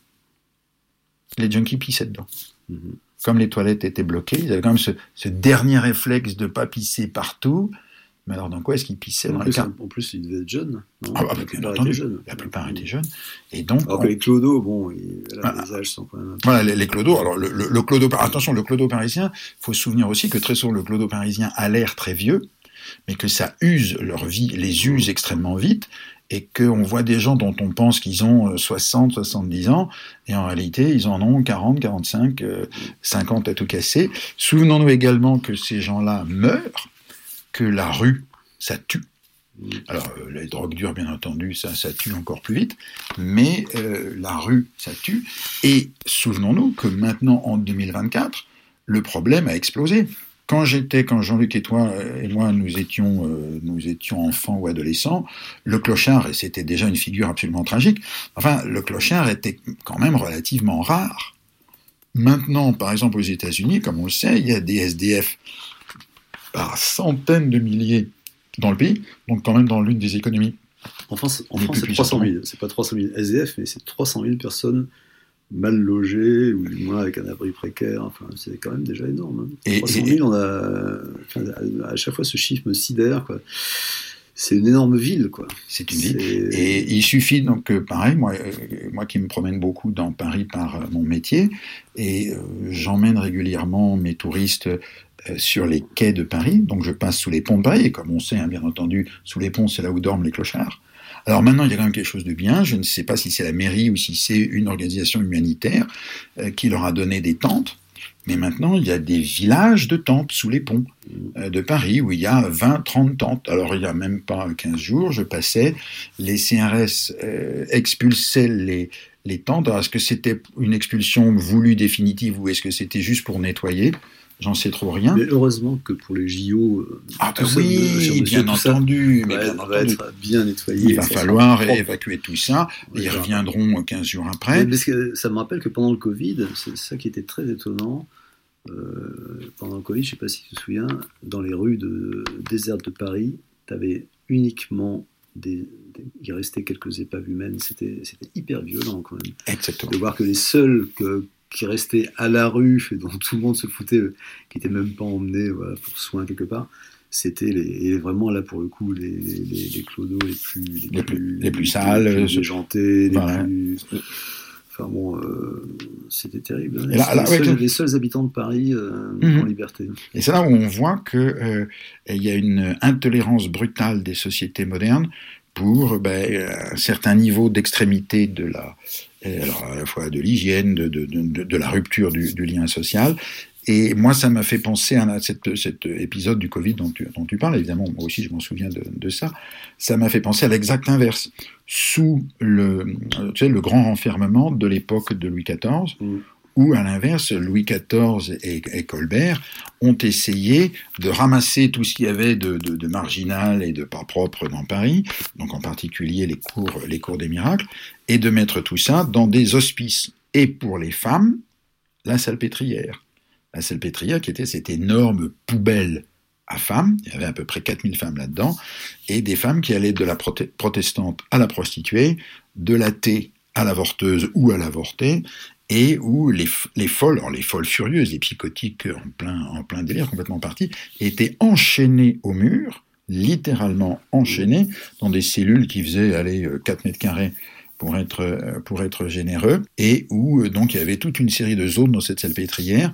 Les junkies pissaient dedans. Mmh. Comme les toilettes étaient bloquées, ils avaient quand même ce, ce dernier réflexe de ne pas pisser partout. Mais alors, dans quoi est-ce qu'ils pissaient En dans les plus, car- en plus, ils devaient être jeunes. Non Ah, bah, la bien plupart entendu. étaient jeunes. La plupart étaient jeunes. Et donc, Alors on- que les clodos, bon, ils, là, Ah. les âges sont quand même... voilà, les, les clodos. Alors, le, le, le clodo, attention, le clodo parisien, il faut se souvenir aussi que très souvent, le clodo parisien a l'air très vieux, mais que ça use leur vie, les use extrêmement vite, et qu'on voit des gens dont on pense qu'ils ont soixante, soixante-dix ans, et en réalité, ils en ont quarante, quarante-cinq, euh, cinquante à tout casser. Souvenons-nous également que ces gens-là meurent, que la rue, ça tue. Alors, euh, les drogues dures, bien entendu, ça, ça tue encore plus vite, mais euh, la rue, ça tue. Et souvenons-nous que maintenant, en deux mille vingt-quatre, le problème a explosé. Quand j'étais, quand Jean-Luc et toi et moi, nous étions, euh, nous étions enfants ou adolescents, le clochard, et c'était déjà une figure absolument tragique, enfin, le clochard était quand même relativement rare. Maintenant, par exemple, aux États-Unis, comme on le sait, il y a des S D F par centaines de milliers dans le pays, donc quand même dans l'une des économies. En France, en Les France plus c'est trois cent mille. puissants. C'est pas trois cent mille S D F, mais c'est trois cent mille personnes mal logées, ou du moins avec un abri précaire. Enfin, c'est quand même déjà énorme. Hein. Et- trois cent mille, on a... Enfin, à, à chaque fois, ce chiffre me sidère, quoi. C'est une énorme ville, quoi. C'est une ville. C'est- Et il suffit donc, euh, pareil, moi, euh, moi qui me promène beaucoup dans Paris par euh, mon métier, et euh, j'emmène régulièrement mes touristes euh, sur les quais de Paris, donc je passe sous les ponts de Paris, et comme on sait, hein, bien entendu, sous les ponts, c'est là où dorment les clochards. Alors maintenant, il y a quand même quelque chose de bien, je ne sais pas si c'est la mairie ou si c'est une organisation humanitaire euh, qui leur a donné des tentes, mais maintenant, il y a des villages de tentes sous les ponts euh, de Paris où il y a vingt, trente tentes. Alors, il n'y a même pas quinze jours, je passais, les C R S euh, expulsaient les, les tentes. Alors, est-ce que c'était une expulsion voulue définitive ou est-ce que c'était juste pour nettoyer ? J'en sais trop rien. Mais heureusement que pour les J O, euh, Ah tout bah ça, oui, monsieur, monsieur, bien tout ça, entendu, mais va, bien va entendu. être bien nettoyé. Il va ça sera falloir propre. évacuer tout ça. Oui, Ils voilà. reviendront quinze jours après. Mais parce que ça me rappelle que pendant le Covid, c'est ça qui était très étonnant. Euh, pendant le Covid, je ne sais pas si tu te souviens, dans les rues de, désertes de Paris, tu avais uniquement des, des- il restait quelques épaves humaines. C'était, c'était hyper violent quand même. Exactement. De voir que les seuls que, qui restaient à la rue et dont tout le monde se foutait, euh, qui n'étaient même pas emmenés voilà, pour soins quelque part, c'était les, et vraiment là pour le coup les, les, les clodos les plus les, Les plus- les plus sales, les plus ceux- déjantés, les Voilà. plus... Enfin bon, euh, c'était terrible. hein. Et là- C'était là, les, ouais, seuls, que- les seuls habitants de Paris euh, Mhm. en liberté. Et c'est là où on voit que euh, il y a une intolérance brutale des sociétés modernes pour ben, un certain niveau d'extrémité de la, alors à la fois de l'hygiène, de, de, de, de la rupture du, du lien social. Et moi, ça m'a fait penser à cette, cet épisode du Covid dont tu, dont tu parles. Évidemment, moi aussi, je m'en souviens de, de ça. Ça m'a fait penser à l'exact inverse. Sous le, tu sais, le grand renfermement de l'époque de Louis quatorze, Mm. où, à l'inverse, Louis quatorze et, et Colbert ont essayé de ramasser tout ce qu'il y avait de, de, de marginal et de pas propre dans Paris, donc en particulier les cours, les cours des miracles, et de mettre tout ça dans des hospices. Et pour les femmes, la salpêtrière. La salpêtrière qui était cette énorme poubelle à femmes, il y avait à peu près quatre mille femmes là-dedans, et des femmes qui allaient de la prote- protestante à la prostituée, de l'athée à l'avorteuse ou à l'avortée, et où les, les folles, alors les folles furieuses, les psychotiques en plein, en plein délire, complètement parties, étaient enchaînées au mur, littéralement enchaînées, dans des cellules qui faisaient, allez, quatre mètres carrés pour être, pour être généreux, et où donc il y avait toute une série de zones dans cette salpêtrière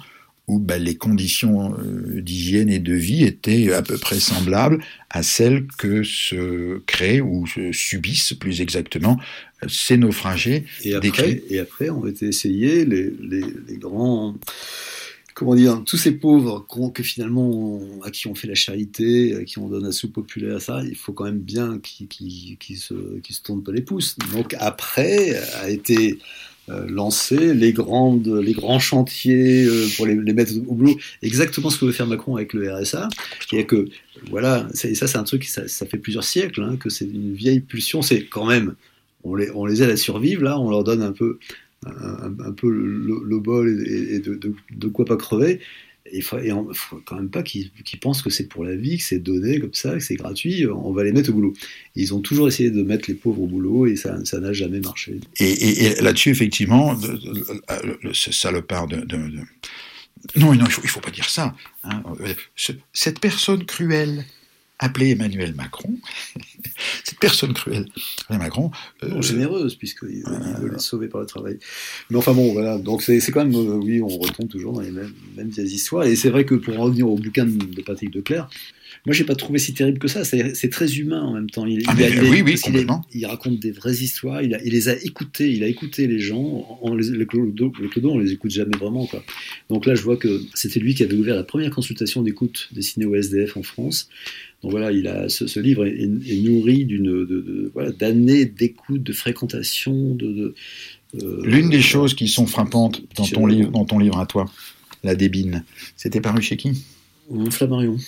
où ben, les conditions euh, d'hygiène et de vie étaient à peu près semblables à celles que se créent ou se subissent plus exactement ces naufragés et après, décrits. Et après ont été essayés les, les, les grands... Comment dire, tous ces pauvres que finalement on, à qui on fait la charité, à qui on donne la soupe populaire, ça, il faut quand même bien qu'ils qu'ils, qu'ils se, qu'ils se tournent pas les pouces. Donc après a été euh, lancé les grandes, les grands chantiers euh, pour les, les mettre au boulot. Exactement ce que veut faire Macron avec le R S A. Et que voilà, ça, ça c'est un truc, ça, ça fait plusieurs siècles hein, que c'est une vieille pulsion. C'est quand même, on les, on les aide à survivre là, on leur donne un peu. Un, un peu le, le bol et, et de, de, de quoi pas crever. Et il faut, et on, faut quand même pas qu'ils, qu'ils pensent que c'est pour la vie, que c'est donné comme ça, que c'est gratuit, on va les mettre au boulot. Et ils ont toujours essayé de mettre les pauvres au boulot et ça, ça n'a jamais marché. Et, et, et là-dessus, effectivement, de, de, de, de, ce salopard de... de, de... Non, non, il faut, il faut pas dire ça. Hein. Ce, cette personne cruelle appelée Emmanuel Macron, cette personne cruelle, Emmanuel Macron... Euh, bon, généreuse, puisqu'il euh, veut les sauver par le travail. Mais enfin bon, voilà, donc c'est, c'est quand même, euh, oui, on retombe toujours dans les mêmes, mêmes vieilles histoires, et c'est vrai que pour en revenir au bouquin de Patrick Declercq, moi j'ai pas trouvé si terrible que ça, c'est, c'est très humain en même temps. Il, ah il, mais, a, il, oui, oui, complètement. Il, il raconte des vraies histoires, il, a, il les a écoutées, il a écouté les gens, on les, les clodos, les clodos on les écoute jamais vraiment, quoi. Donc là je vois que c'était lui qui avait ouvert la première consultation d'écoute destinée au S D F en France. Donc voilà, il a, ce, ce livre est, est nourri d'une, de, de, voilà, d'années d'écoute, de fréquentation. De, de, euh, L'une des choses qui sont frappantes dans ton, livre, dans ton livre à toi, La Débine, c'était paru chez qui ? Flammarion.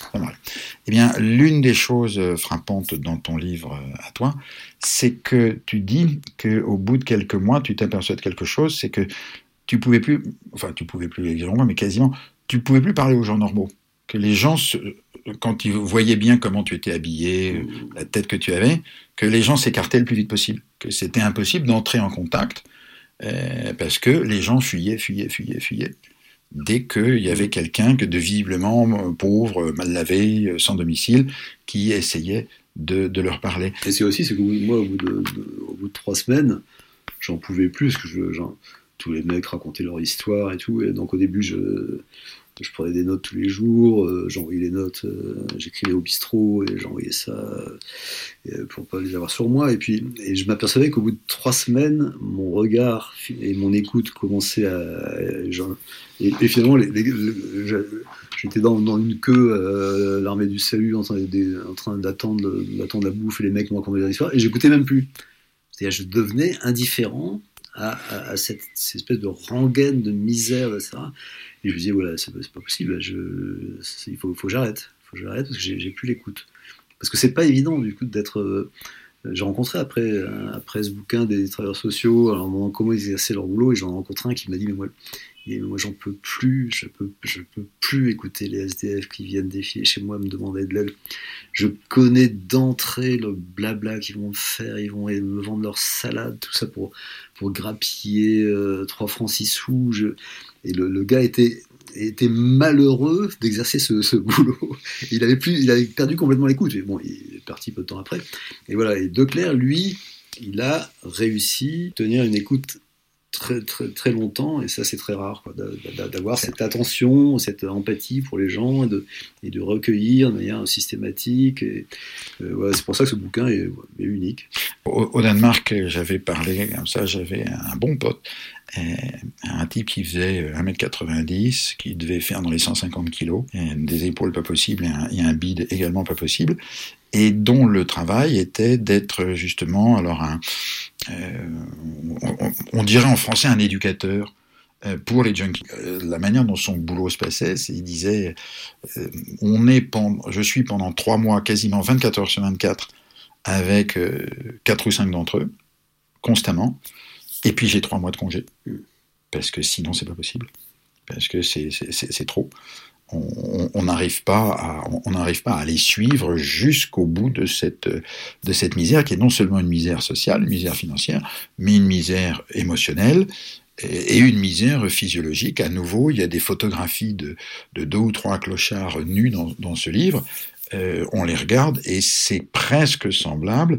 Eh bien, l'une des choses frappantes dans ton livre à toi, c'est que tu dis qu'au bout de quelques mois, tu t'aperçois de quelque chose, c'est que tu pouvais plus, enfin tu pouvais plus, mais quasiment, tu pouvais plus parler aux gens normaux. Que les gens, quand ils voyaient bien comment tu étais habillé, la tête que tu avais, que les gens s'écartaient le plus vite possible, que c'était impossible d'entrer en contact, euh, parce que les gens fuyaient, fuyaient, fuyaient, fuyaient, dès qu'il y avait quelqu'un que de visiblement pauvre, mal lavé, sans domicile, qui essayait de, de leur parler. Et c'est aussi, c'est que moi, au bout de, de, au bout de trois semaines, j'en pouvais plus, parce que je, genre, tous les mecs racontaient leur histoire et tout, et donc au début, je... Je prenais des notes tous les jours, euh, j'envoyais les notes, euh, j'écrivais au bistrot et j'envoyais ça euh, pour pas les avoir sur moi. Et puis, et je m'apercevais qu'au bout de trois semaines, mon regard et mon écoute commençaient à, genre, et, et finalement, les, les, les, j'étais dans, dans une queue, euh, l'armée du salut, en train, des, en train d'attendre, d'attendre la bouffe et les mecs me racontaient des histoires, et j'écoutais même plus. C'est-à-dire, je devenais indifférent à, à, à cette, cette espèce de rengaine de misère, et cetera. Et je me disais, voilà, c'est, c'est pas possible, je, c'est, il faut, faut que j'arrête, faut que j'arrête parce que j'ai, j'ai plus l'écoute. Parce que c'est pas évident, du coup, d'être. Euh, j'ai rencontré après, après ce bouquin des travailleurs sociaux, alors, moment, comment ils exerçaient leur boulot, et j'en ai rencontré un qui m'a dit, mais moi, et moi j'en peux plus, je peux, je peux plus écouter les S D F qui viennent défiler chez moi, me demander de l'aide. Je connais d'entrée le blabla qu'ils vont me faire, ils vont me vendre leur salade, tout ça pour, pour grappiller euh, trois francs six sous. Je... Et le, le gars était, était malheureux d'exercer ce, ce boulot. Il avait, plus, il avait perdu complètement l'écoute. Et bon, il est parti peu de temps après. Et voilà. Et Declercq, lui, il a réussi à tenir une écoute très, très, très longtemps. Et ça, c'est très rare, quoi, d'avoir cette attention, cette empathie pour les gens et de, et de recueillir de manière systématique. Et, euh, voilà, c'est pour ça que ce bouquin est, est unique. Au, au Danemark, j'avais parlé comme ça, j'avais un bon pote. Un type qui faisait un mètre quatre-vingt-dix, qui devait faire dans les cent cinquante kilos, des épaules pas possibles et un, et un bide également pas possible, et dont le travail était d'être justement, alors un, euh, on, on dirait en français un éducateur pour les junkies. La manière dont son boulot se passait, c'est qu'il disait, euh, on est pendant, je suis pendant trois mois, quasiment vingt-quatre heures sur vingt-quatre, avec euh, quatre ou cinq d'entre eux, constamment. Et puis j'ai trois mois de congé, parce que sinon c'est pas possible, parce que c'est, c'est, c'est, c'est trop. On n'arrive pas à, on n'arrive pas à les suivre jusqu'au bout de cette, de cette misère, qui est non seulement une misère sociale, une misère financière, mais une misère émotionnelle et une misère physiologique. À nouveau, il y a des photographies de, de deux ou trois clochards nus dans, dans ce livre. Euh, on les regarde et c'est presque semblable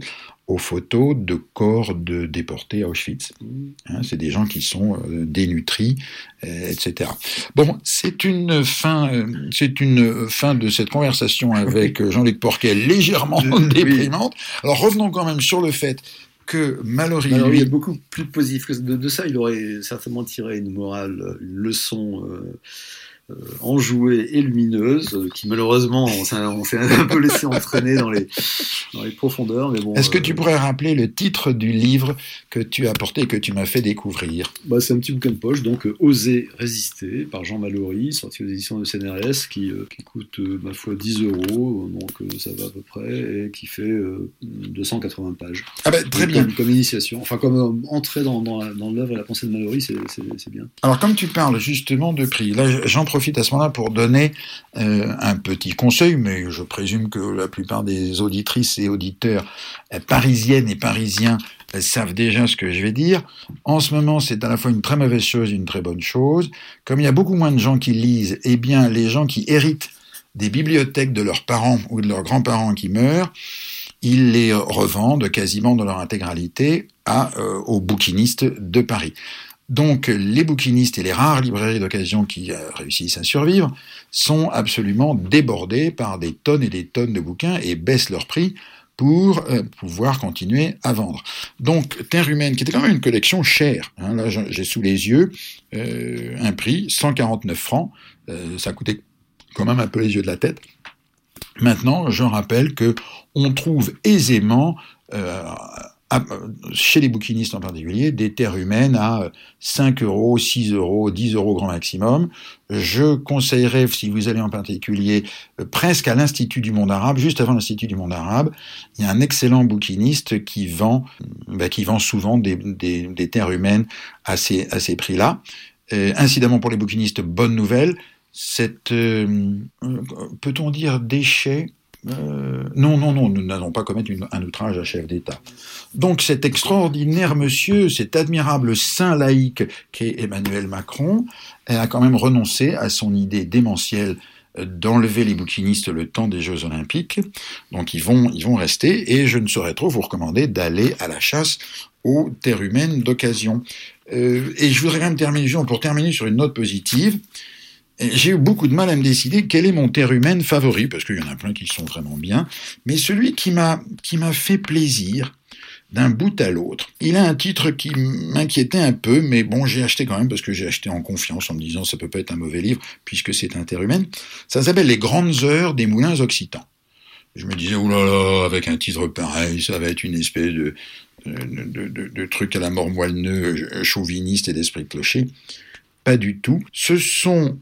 aux photos de corps de déportés à Auschwitz. Hein, c'est des gens qui sont euh, dénutris, euh, et cetera. Bon, c'est une fin, euh, c'est une fin de cette conversation avec Jean-Luc Porquet légèrement déprimante. Alors revenons quand même sur le fait que Mallory, Alors, lui, il est beaucoup plus positif que de, de ça. Il aurait certainement tiré une morale, une leçon euh, euh, enjouée et lumineuse, euh, qui malheureusement, on s'est, on s'est un peu laissé entraîner dans les, dans les profondeurs. Mais bon, est-ce que euh, tu pourrais rappeler le titre du livre que tu as apporté et que tu m'as fait découvrir? Bah, c'est un petit bouquin de poche, donc euh, Oser résister, par Jean Mallory, sorti aux éditions de C N R S, qui, euh, qui coûte, euh, ma foi, dix euros, donc euh, ça va à peu près, et qui fait euh, deux cent quatre-vingts pages. Ah ben, très donc, bien. Comme, comme initiation, enfin comme euh, entrée dans, dans, la, dans l'œuvre et la pensée de Mallory, c'est, c'est, c'est bien. Alors, comme tu parles justement de prix, là, j'en profite à ce moment-là pour donner euh, un petit conseil, mais je présume que la plupart des auditrices et auditeurs euh, parisiennes et parisiens euh, savent déjà ce que je vais dire. En ce moment, c'est à la fois une très mauvaise chose et une très bonne chose. Comme il y a beaucoup moins de gens qui lisent, eh bien, les gens qui héritent des bibliothèques de leurs parents ou de leurs grands-parents qui meurent, ils les revendent quasiment dans leur intégralité à, euh, aux bouquinistes de Paris. Donc, les bouquinistes et les rares librairies d'occasion qui euh, réussissent à survivre sont absolument débordés par des tonnes et des tonnes de bouquins et baissent leur prix pour euh, pouvoir continuer à vendre. Donc, Terre humaine, qui était quand même une collection chère, hein, là j'ai sous les yeux euh, un prix, cent quarante-neuf francs, euh, ça coûtait quand même un peu les yeux de la tête. Maintenant, je rappelle que on trouve aisément euh, à, chez les bouquinistes en particulier, des terres humaines à cinq euros, six euros, dix euros grand maximum. Je conseillerais, si vous allez en particulier, presque à l'Institut du monde arabe, juste avant l'Institut du monde arabe, il y a un excellent bouquiniste qui vend, bah, qui vend souvent des, des, des terres humaines à ces, à ces prix-là. Euh, incidemment, pour les bouquinistes, bonne nouvelle, cette, euh, peut-on dire, déchet Euh, non, non, non, nous n'allons pas commettre une, un outrage à chef d'État. Donc cet extraordinaire monsieur, cet admirable saint laïque qu'est Emmanuel Macron, a quand même renoncé à son idée démentielle d'enlever les bouquinistes le temps des Jeux Olympiques. Donc ils vont, ils vont rester, et je ne saurais trop vous recommander d'aller à la chasse aux terres humaines d'occasion. Euh, et je voudrais quand même terminer, pour terminer sur une note positive. J'ai eu beaucoup de mal à me décider quel est mon terre humaine favori, parce qu'il y en a plein qui sont vraiment bien, mais celui qui m'a, qui m'a fait plaisir d'un bout à l'autre. Il a un titre qui m'inquiétait un peu, mais bon, j'ai acheté quand même, parce que j'ai acheté en confiance, en me disant ça peut pas être un mauvais livre, puisque c'est un terre humaine. Ça s'appelle Les Grandes Heures des Moulins Occitans. Je me disais, oulala, avec un titre pareil, ça va être une espèce de, de, de, de, de truc à la mort moelleux, chauviniste et d'esprit de clocher. Pas du tout. Ce sont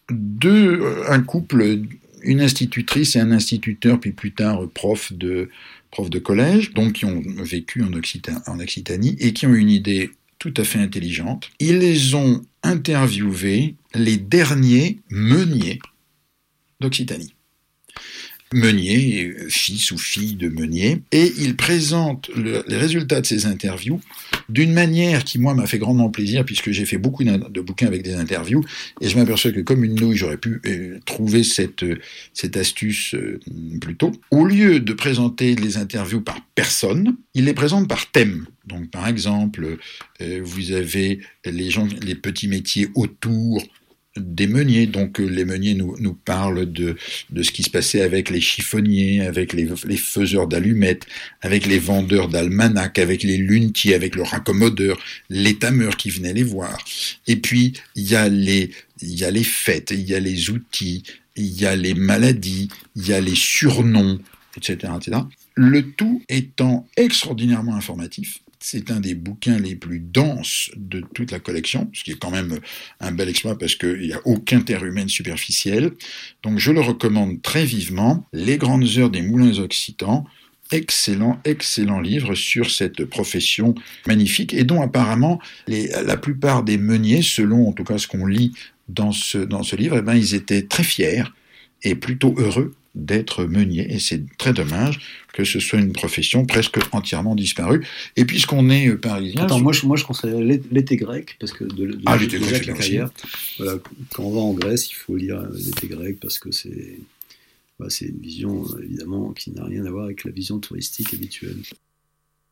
deux, un couple, une institutrice et un instituteur, puis plus tard prof de, prof de collège, donc qui ont vécu en, Occita- en Occitanie et qui ont une idée tout à fait intelligente. Ils les ont interviewés, les derniers meuniers d'Occitanie. Meunier, fils ou fille de meunier, et il présente le, les résultats de ces interviews d'une manière qui, moi, m'a fait grandement plaisir, puisque j'ai fait beaucoup de bouquins avec des interviews, et je m'aperçois que comme une nouille, j'aurais pu euh, trouver cette, euh, cette astuce euh, plus tôt. Au lieu de présenter les interviews par personne, il les présente par thème. Donc, par exemple, euh, vous avez les gens, les petits métiers autour des meuniers, donc les meuniers nous, nous parlent de, de ce qui se passait avec les chiffonniers, avec les, les faiseurs d'allumettes, avec les vendeurs d'almanachs, avec les lunetiers, avec le raccommodeur, les tameurs qui venaient les voir. Et puis, il y a les, il y a les fêtes, il y a les outils, il y a les maladies, il y a les surnoms, et cetera, et cetera. Le tout étant extraordinairement informatif. C'est un des bouquins les plus denses de toute la collection, ce qui est quand même un bel exploit parce qu'il n'y a aucun terre humaine superficielle. Donc je le recommande très vivement. Les Grandes Heures des Moulins Occitans, excellent, excellent livre sur cette profession magnifique et dont apparemment les, la plupart des meuniers, selon en tout cas ce qu'on lit dans ce, dans ce livre, eh ben, ils étaient très fiers et plutôt heureux d'être meunier, et c'est très dommage que ce soit une profession presque entièrement disparue. Et puisqu'on est parisien... Attends, moi je, moi je conseillerais l'été grec, parce que de, de, ah, de, l'été de grec, Jacques Lacarrière, voilà, quand on va en Grèce, il faut lire l'été grec, parce que c'est, bah, c'est une vision, évidemment, qui n'a rien à voir avec la vision touristique habituelle.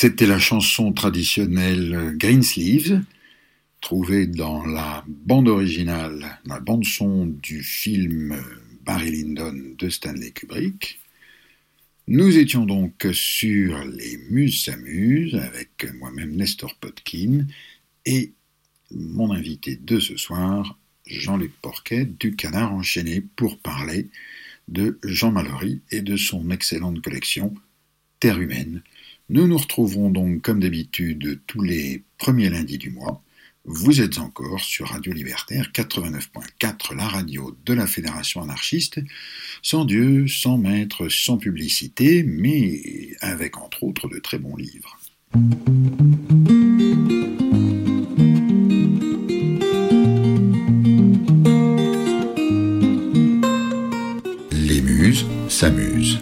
C'était la chanson traditionnelle Greensleeves, trouvée dans la bande originale, la bande-son du film Barry Lyndon de Stanley Kubrick. Nous étions donc sur Les Muses s'amusent avec moi-même Nestor Potkin et mon invité de ce soir, Jean-Luc Porquet du Canard enchaîné, pour parler de Jean Mallory et de son excellente collection Terre humaine. Nous nous retrouverons donc comme d'habitude tous les premiers lundis du mois. Vous êtes encore sur Radio Libertaire quatre-vingt-neuf point quatre, la radio de la Fédération anarchiste, sans Dieu, sans maître, sans publicité, mais avec entre autres de très bons livres. Les Muses s'amusent.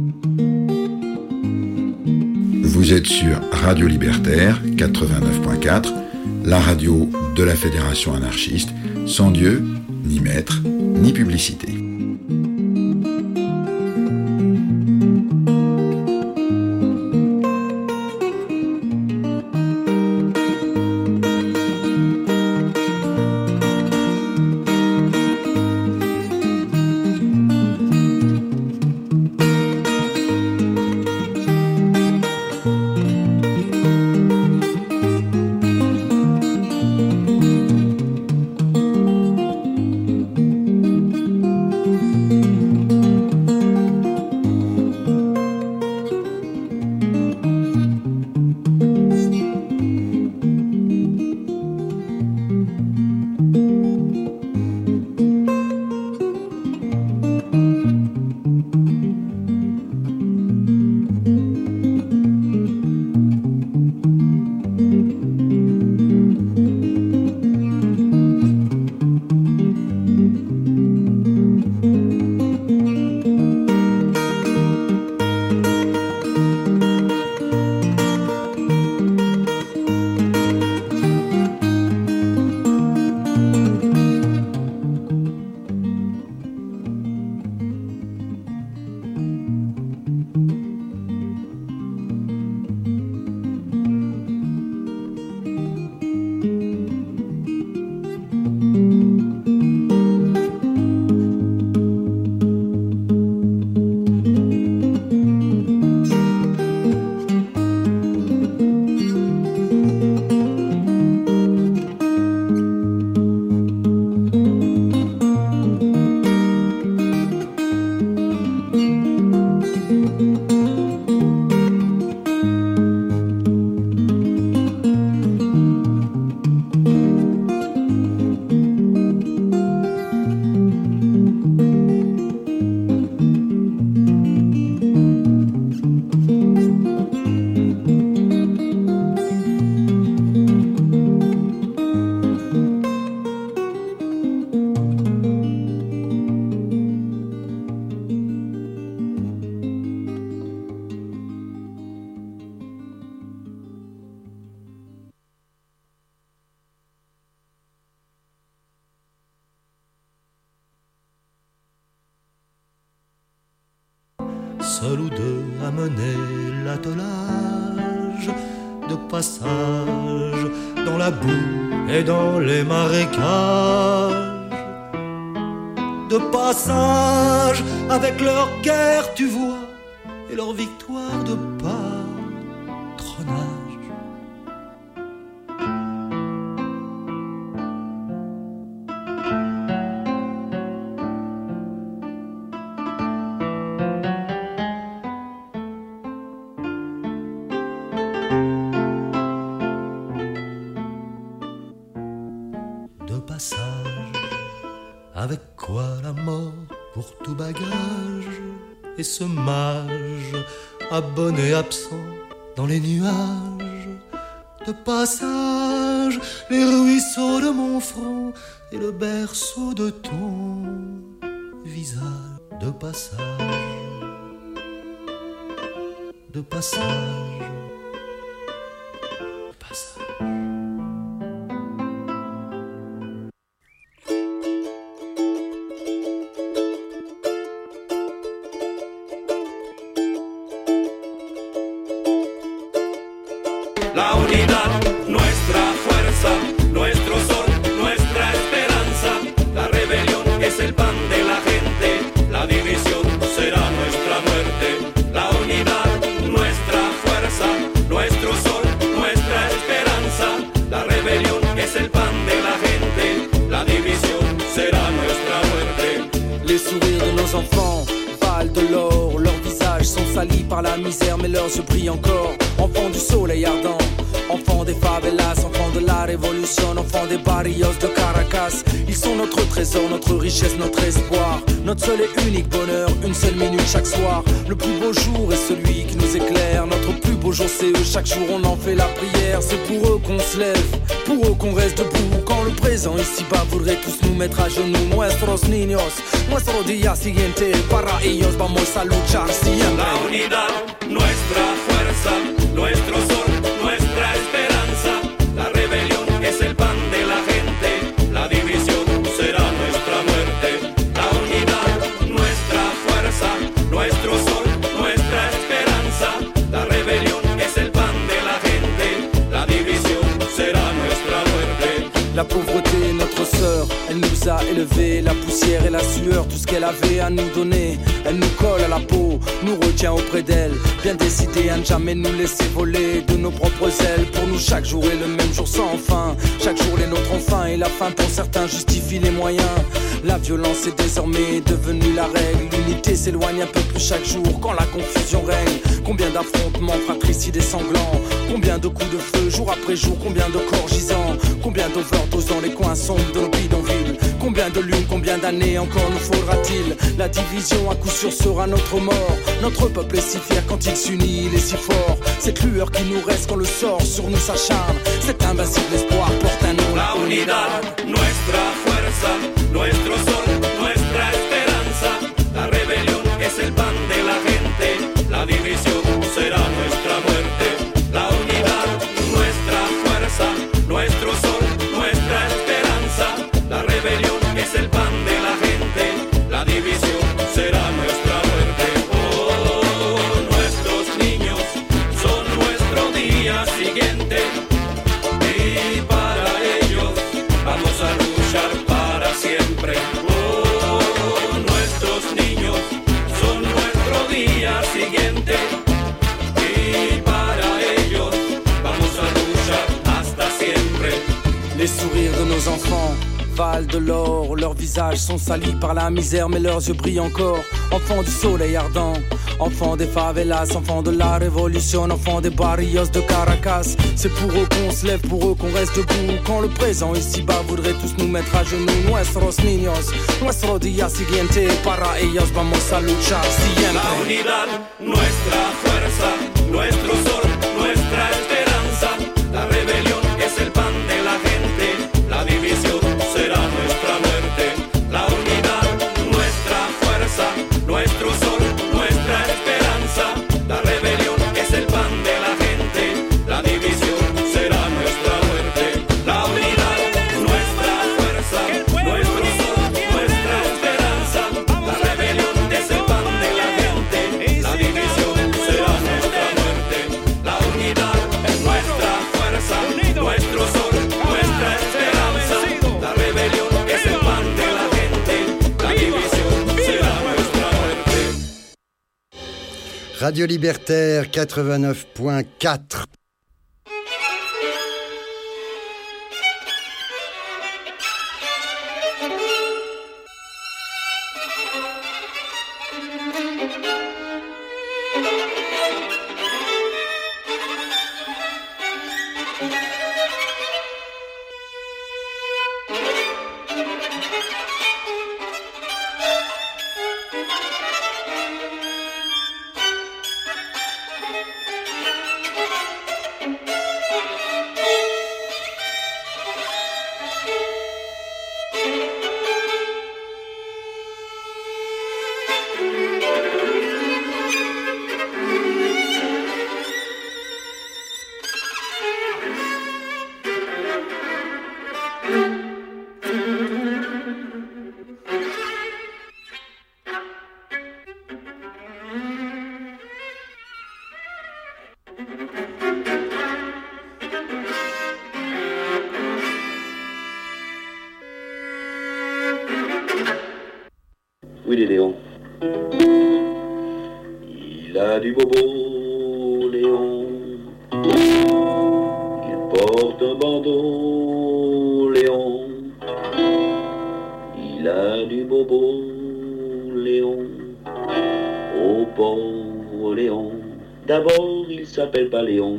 Vous êtes sur Radio Libertaire quatre-vingt-neuf point quatre, la radio de la Fédération anarchiste, sans Dieu, ni maître, ni publicité. Seul ou deux à mener l'attelage, de passage dans la boue et dans les marécages, de passage avec leur guerre, tu vois, et leur victoire de patronage. Avec quoi la mort pour tout bagage, et ce mage abonné absent dans les nuages, de passage les ruisseaux de mon front et le berceau de ton visage, de passage, de passage, de passage. la unidad, nuestra fuerza, nuestro sol, nuestra esperanza. La rebelión es el pan de la gente, la división será nuestra muerte. La unidad, nuestra fuerza, nuestro sol, nuestra esperanza. La rebelión es el pan de la gente, la división será nuestra muerte. Les sourires de nos enfants valent de l'or, leurs visages sont salis par la misère mais leurs yeux brillent encore. Enfants du soleil ardent, enfants des favelas, enfants de la révolution, enfants des barrios de Caracas. Ils sont notre trésor, notre richesse, notre espoir, notre seul et unique bonheur, une seule minute chaque soir. Le plus beau jour est celui qui nous éclaire, notre plus beau jour c'est eux, chaque jour on en fait la prière. C'est pour eux qu'on se lève, pour eux qu'on reste debout, quand le présent ici-bas voudrait tous nous mettre à genoux. Nuestros niños, nuestro día siguiente, para ellos vamos a luchar siempre. La unidad, nuestra fuerza, nuestro sol, nuestra esperanza. La rebelión es el pan de la gente, la división será nuestra muerte. La unidad, nuestra fuerza, nuestro sol, nuestra esperanza. La rebelión es el pan de la gente, la división será nuestra muerte. La pauvreté est notre sœur, elle nous a élevés, la poussière et la sueur, tout ce qu'elle avait à nous donner. Elle nous colle à la peau, nous retient auprès d'elle, bien décidée à ne jamais nous laisser voler de nos propres ailes. Pour nous chaque jour est le même jour sans fin, chaque jour les nôtres ont faim et la faim pour certains justifie les moyens. La violence est désormais devenue la règle, l'unité s'éloigne un peu plus chaque jour quand la confusion règne. Combien d'affrontements fratricides et sanglants, combien de coups de feu jour après jour, combien de corps gisants, combien d'overdoses dans les coins sombres de nos bidonvilles. Combien de lunes, combien d'années encore nous faudra-t-il? La division à coup sûr sera notre mort. Notre peuple est si fier quand il s'unit, il est si fort. Cette lueur qui nous reste quand le sort sur nous s'acharne, cet invincible espoir porte un nom. La unidad, nuestra fuerza, nuestro sol, nuestra esperanza. La rebelión es el pan de la gente, la división será nuestra muerte. La unidad, nuestra fuerza, nuestro sol, nuestra esperanza. La rebelión es el pan de la gente, la división será nuestra muerte. Oh, nuestros niños son nuestro día siguiente y para ellos vamos a luchar para siempre. Oh, nuestros niños son nuestro día siguiente y para ellos vamos a luchar hasta siempre. Les sourires de nos enfants valent de l'or, leurs visages sont salis par la misère mais leurs yeux brillent encore. Enfants du soleil ardent, enfants des favelas, enfants de la révolution, enfants des barrios de Caracas. C'est pour eux qu'on se lève, pour eux qu'on reste debout, quand le présent ici-bas voudrait tous nous mettre à genoux. Nuestros niños, nuestro día siguiente, para ellos vamos a luchar siempre. La unidad, nuestra fuerza, nuestro sol, nuestra esperanza. La rebelión es el pan de la gente, la división será nuestra muerte. La unidad, nuestra fuerza, nuestro sol, nuestra esperanza. La rebelión es el pan de la gente, la división será nuestra muerte. La unidad, nuestra fuerza, nuestro sol, nuestra esperanza. La rebelión es el pan de la gente, la división será nuestra muerte. La unidad, nuestra fuerza, nuestro sol, nuestra esperanza. La rebelión es el pan de la gente, la división será nuestra muerte. Radio Libertaire quatre-vingt-neuf point quatre. oui, les Léons. Il a du bobo, Léon. Il porte un bandeau, Léon. Il a du bobo, Léon. Oh pauvre Léon. D'abord, il s'appelle pas Léon.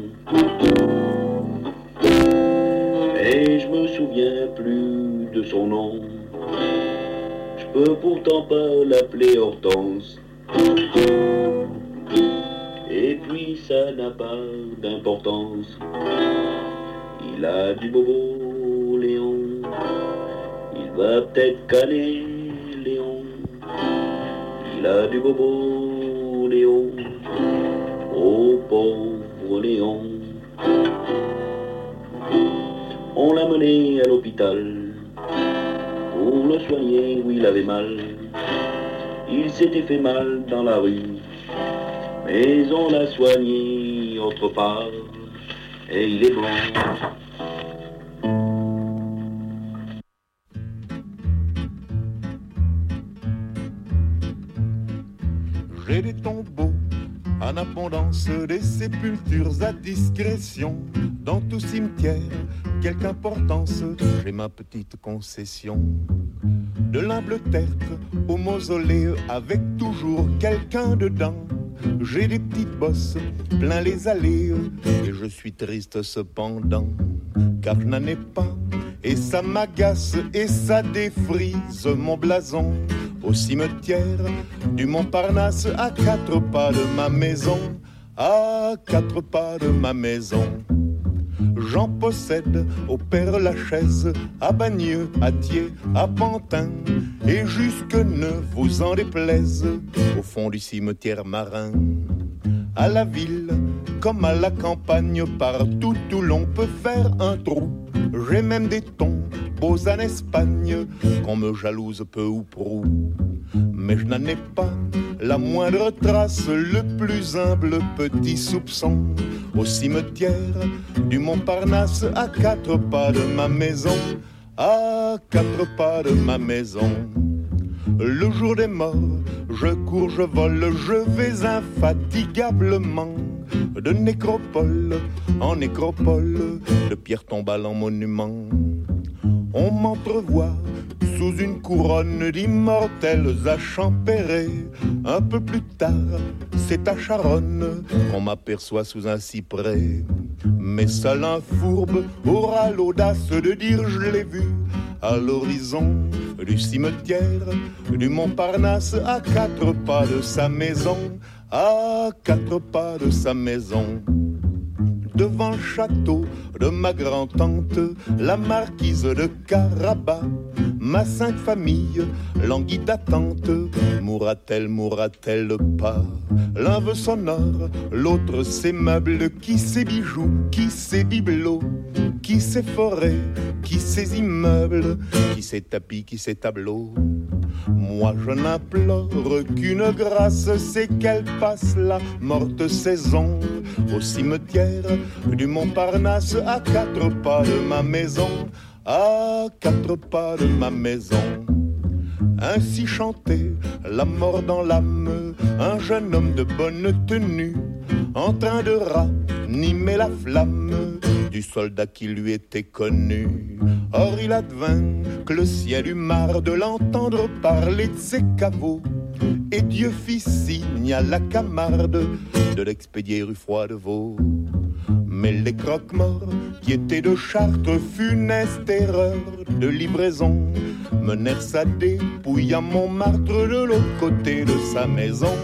Mais je me souviens plus de son nom. Je peux pourtant pas l'appeler Hortense. Et puis ça n'a pas d'importance. Il a du bobo, Léon. Il va peut-être caler, Léon. Il a du bobo, Léon. Oh pauvre Léon. On l'a mené à l'hôpital pour le soigner où il avait mal. Il s'était fait mal dans la rue, mais on l'a soigné autre part, et il est bon. J'ai des tombeaux en abondance, des sépultures à discrétion. Dans tout cimetière, quelque importance, j'ai ma petite concession. De l'humble tertre au mausolée, avec toujours quelqu'un dedans. J'ai des petites bosses plein les allées, et je suis triste cependant, car je n'en ai pas, et ça m'agace, et ça défrise mon blason. Au cimetière du Montparnasse, à quatre pas de ma maison, à quatre pas de ma maison. J'en possède au Père-Lachaise, à Bagneux, à Thiers, à Pantin, et jusque ne vous en déplaise, au fond du cimetière marin. À la ville, comme à la campagne, partout où l'on peut faire un trou. J'ai même des tombeaux en Espagne, qu'on me jalouse peu ou prou. Mais je n'en ai pas la moindre trace, le plus humble petit soupçon. Au cimetière du Montparnasse, à quatre pas de ma maison, à quatre pas de ma maison. Le jour des morts, je cours, je vole, je vais infatigablement de nécropole en nécropole, de pierre tombale en monument. On m'entrevoit sous une couronne d'immortels achampérés. Un peu plus tard, c'est à Charonne qu'on m'aperçoit sous un cyprès. Mais seul un fourbe aura l'audace de dire je l'ai vu à l'horizon du cimetière du Montparnasse, à quatre pas de sa maison, à quatre pas de sa maison. Devant le château de ma grand-tante, la marquise de Carabas, ma sainte famille languit d'attente. Mourra-t-elle, mourra-t-elle pas? L'un veut son or, l'autre ses meubles. Qui ses bijoux, qui ses bibelots, qui ses forêts, qui ses immeubles, qui ses tapis, qui ses tableaux. Moi je n'implore qu'une grâce, c'est qu'elle passe la morte saison au cimetière du Montparnasse, à quatre pas de ma maison, à quatre pas de ma maison. Ainsi chantait la mort dans l'âme, un jeune homme de bonne tenue, en train de ranimer la flamme du soldat qui lui était connu. Or il advint que le ciel eut marre de l'entendre parler de ses caveaux, et Dieu fit signe à la Camarde de l'expédier rue Froidevaux. Mais les croque-morts qui étaient de Chartres, funeste erreur de livraison, menèrent sa dépouille à Montmartre, de l'autre côté de sa maison,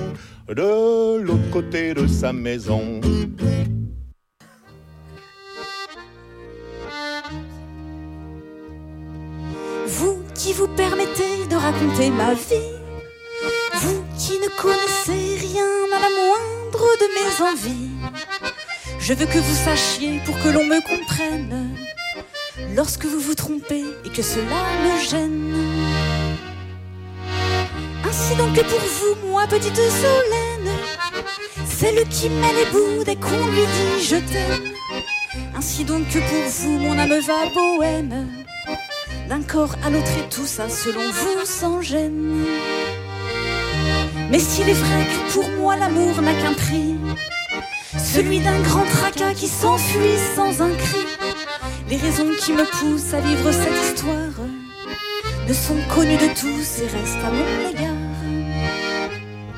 de l'autre côté de sa maison. Vous qui vous permettez de raconter ma vie, vous qui ne connaissez rien à la moindre de mes envies, je veux que vous sachiez pour que l'on me comprenne, lorsque vous vous trompez et que cela me gêne. Ainsi donc que pour vous, moi petite Solène, celle qui met les bouts dès qu'on lui dit je t'aime. Ainsi donc que pour vous, mon âme va bohème, d'un corps à l'autre et tout ça selon vous sans gêne. Mais s'il est vrai que pour moi l'amour n'a qu'un prix, celui d'un grand tracas qui s'enfuit sans un cri, les raisons qui me poussent à vivre cette histoire ne sont connues de tous et restent à mon égard.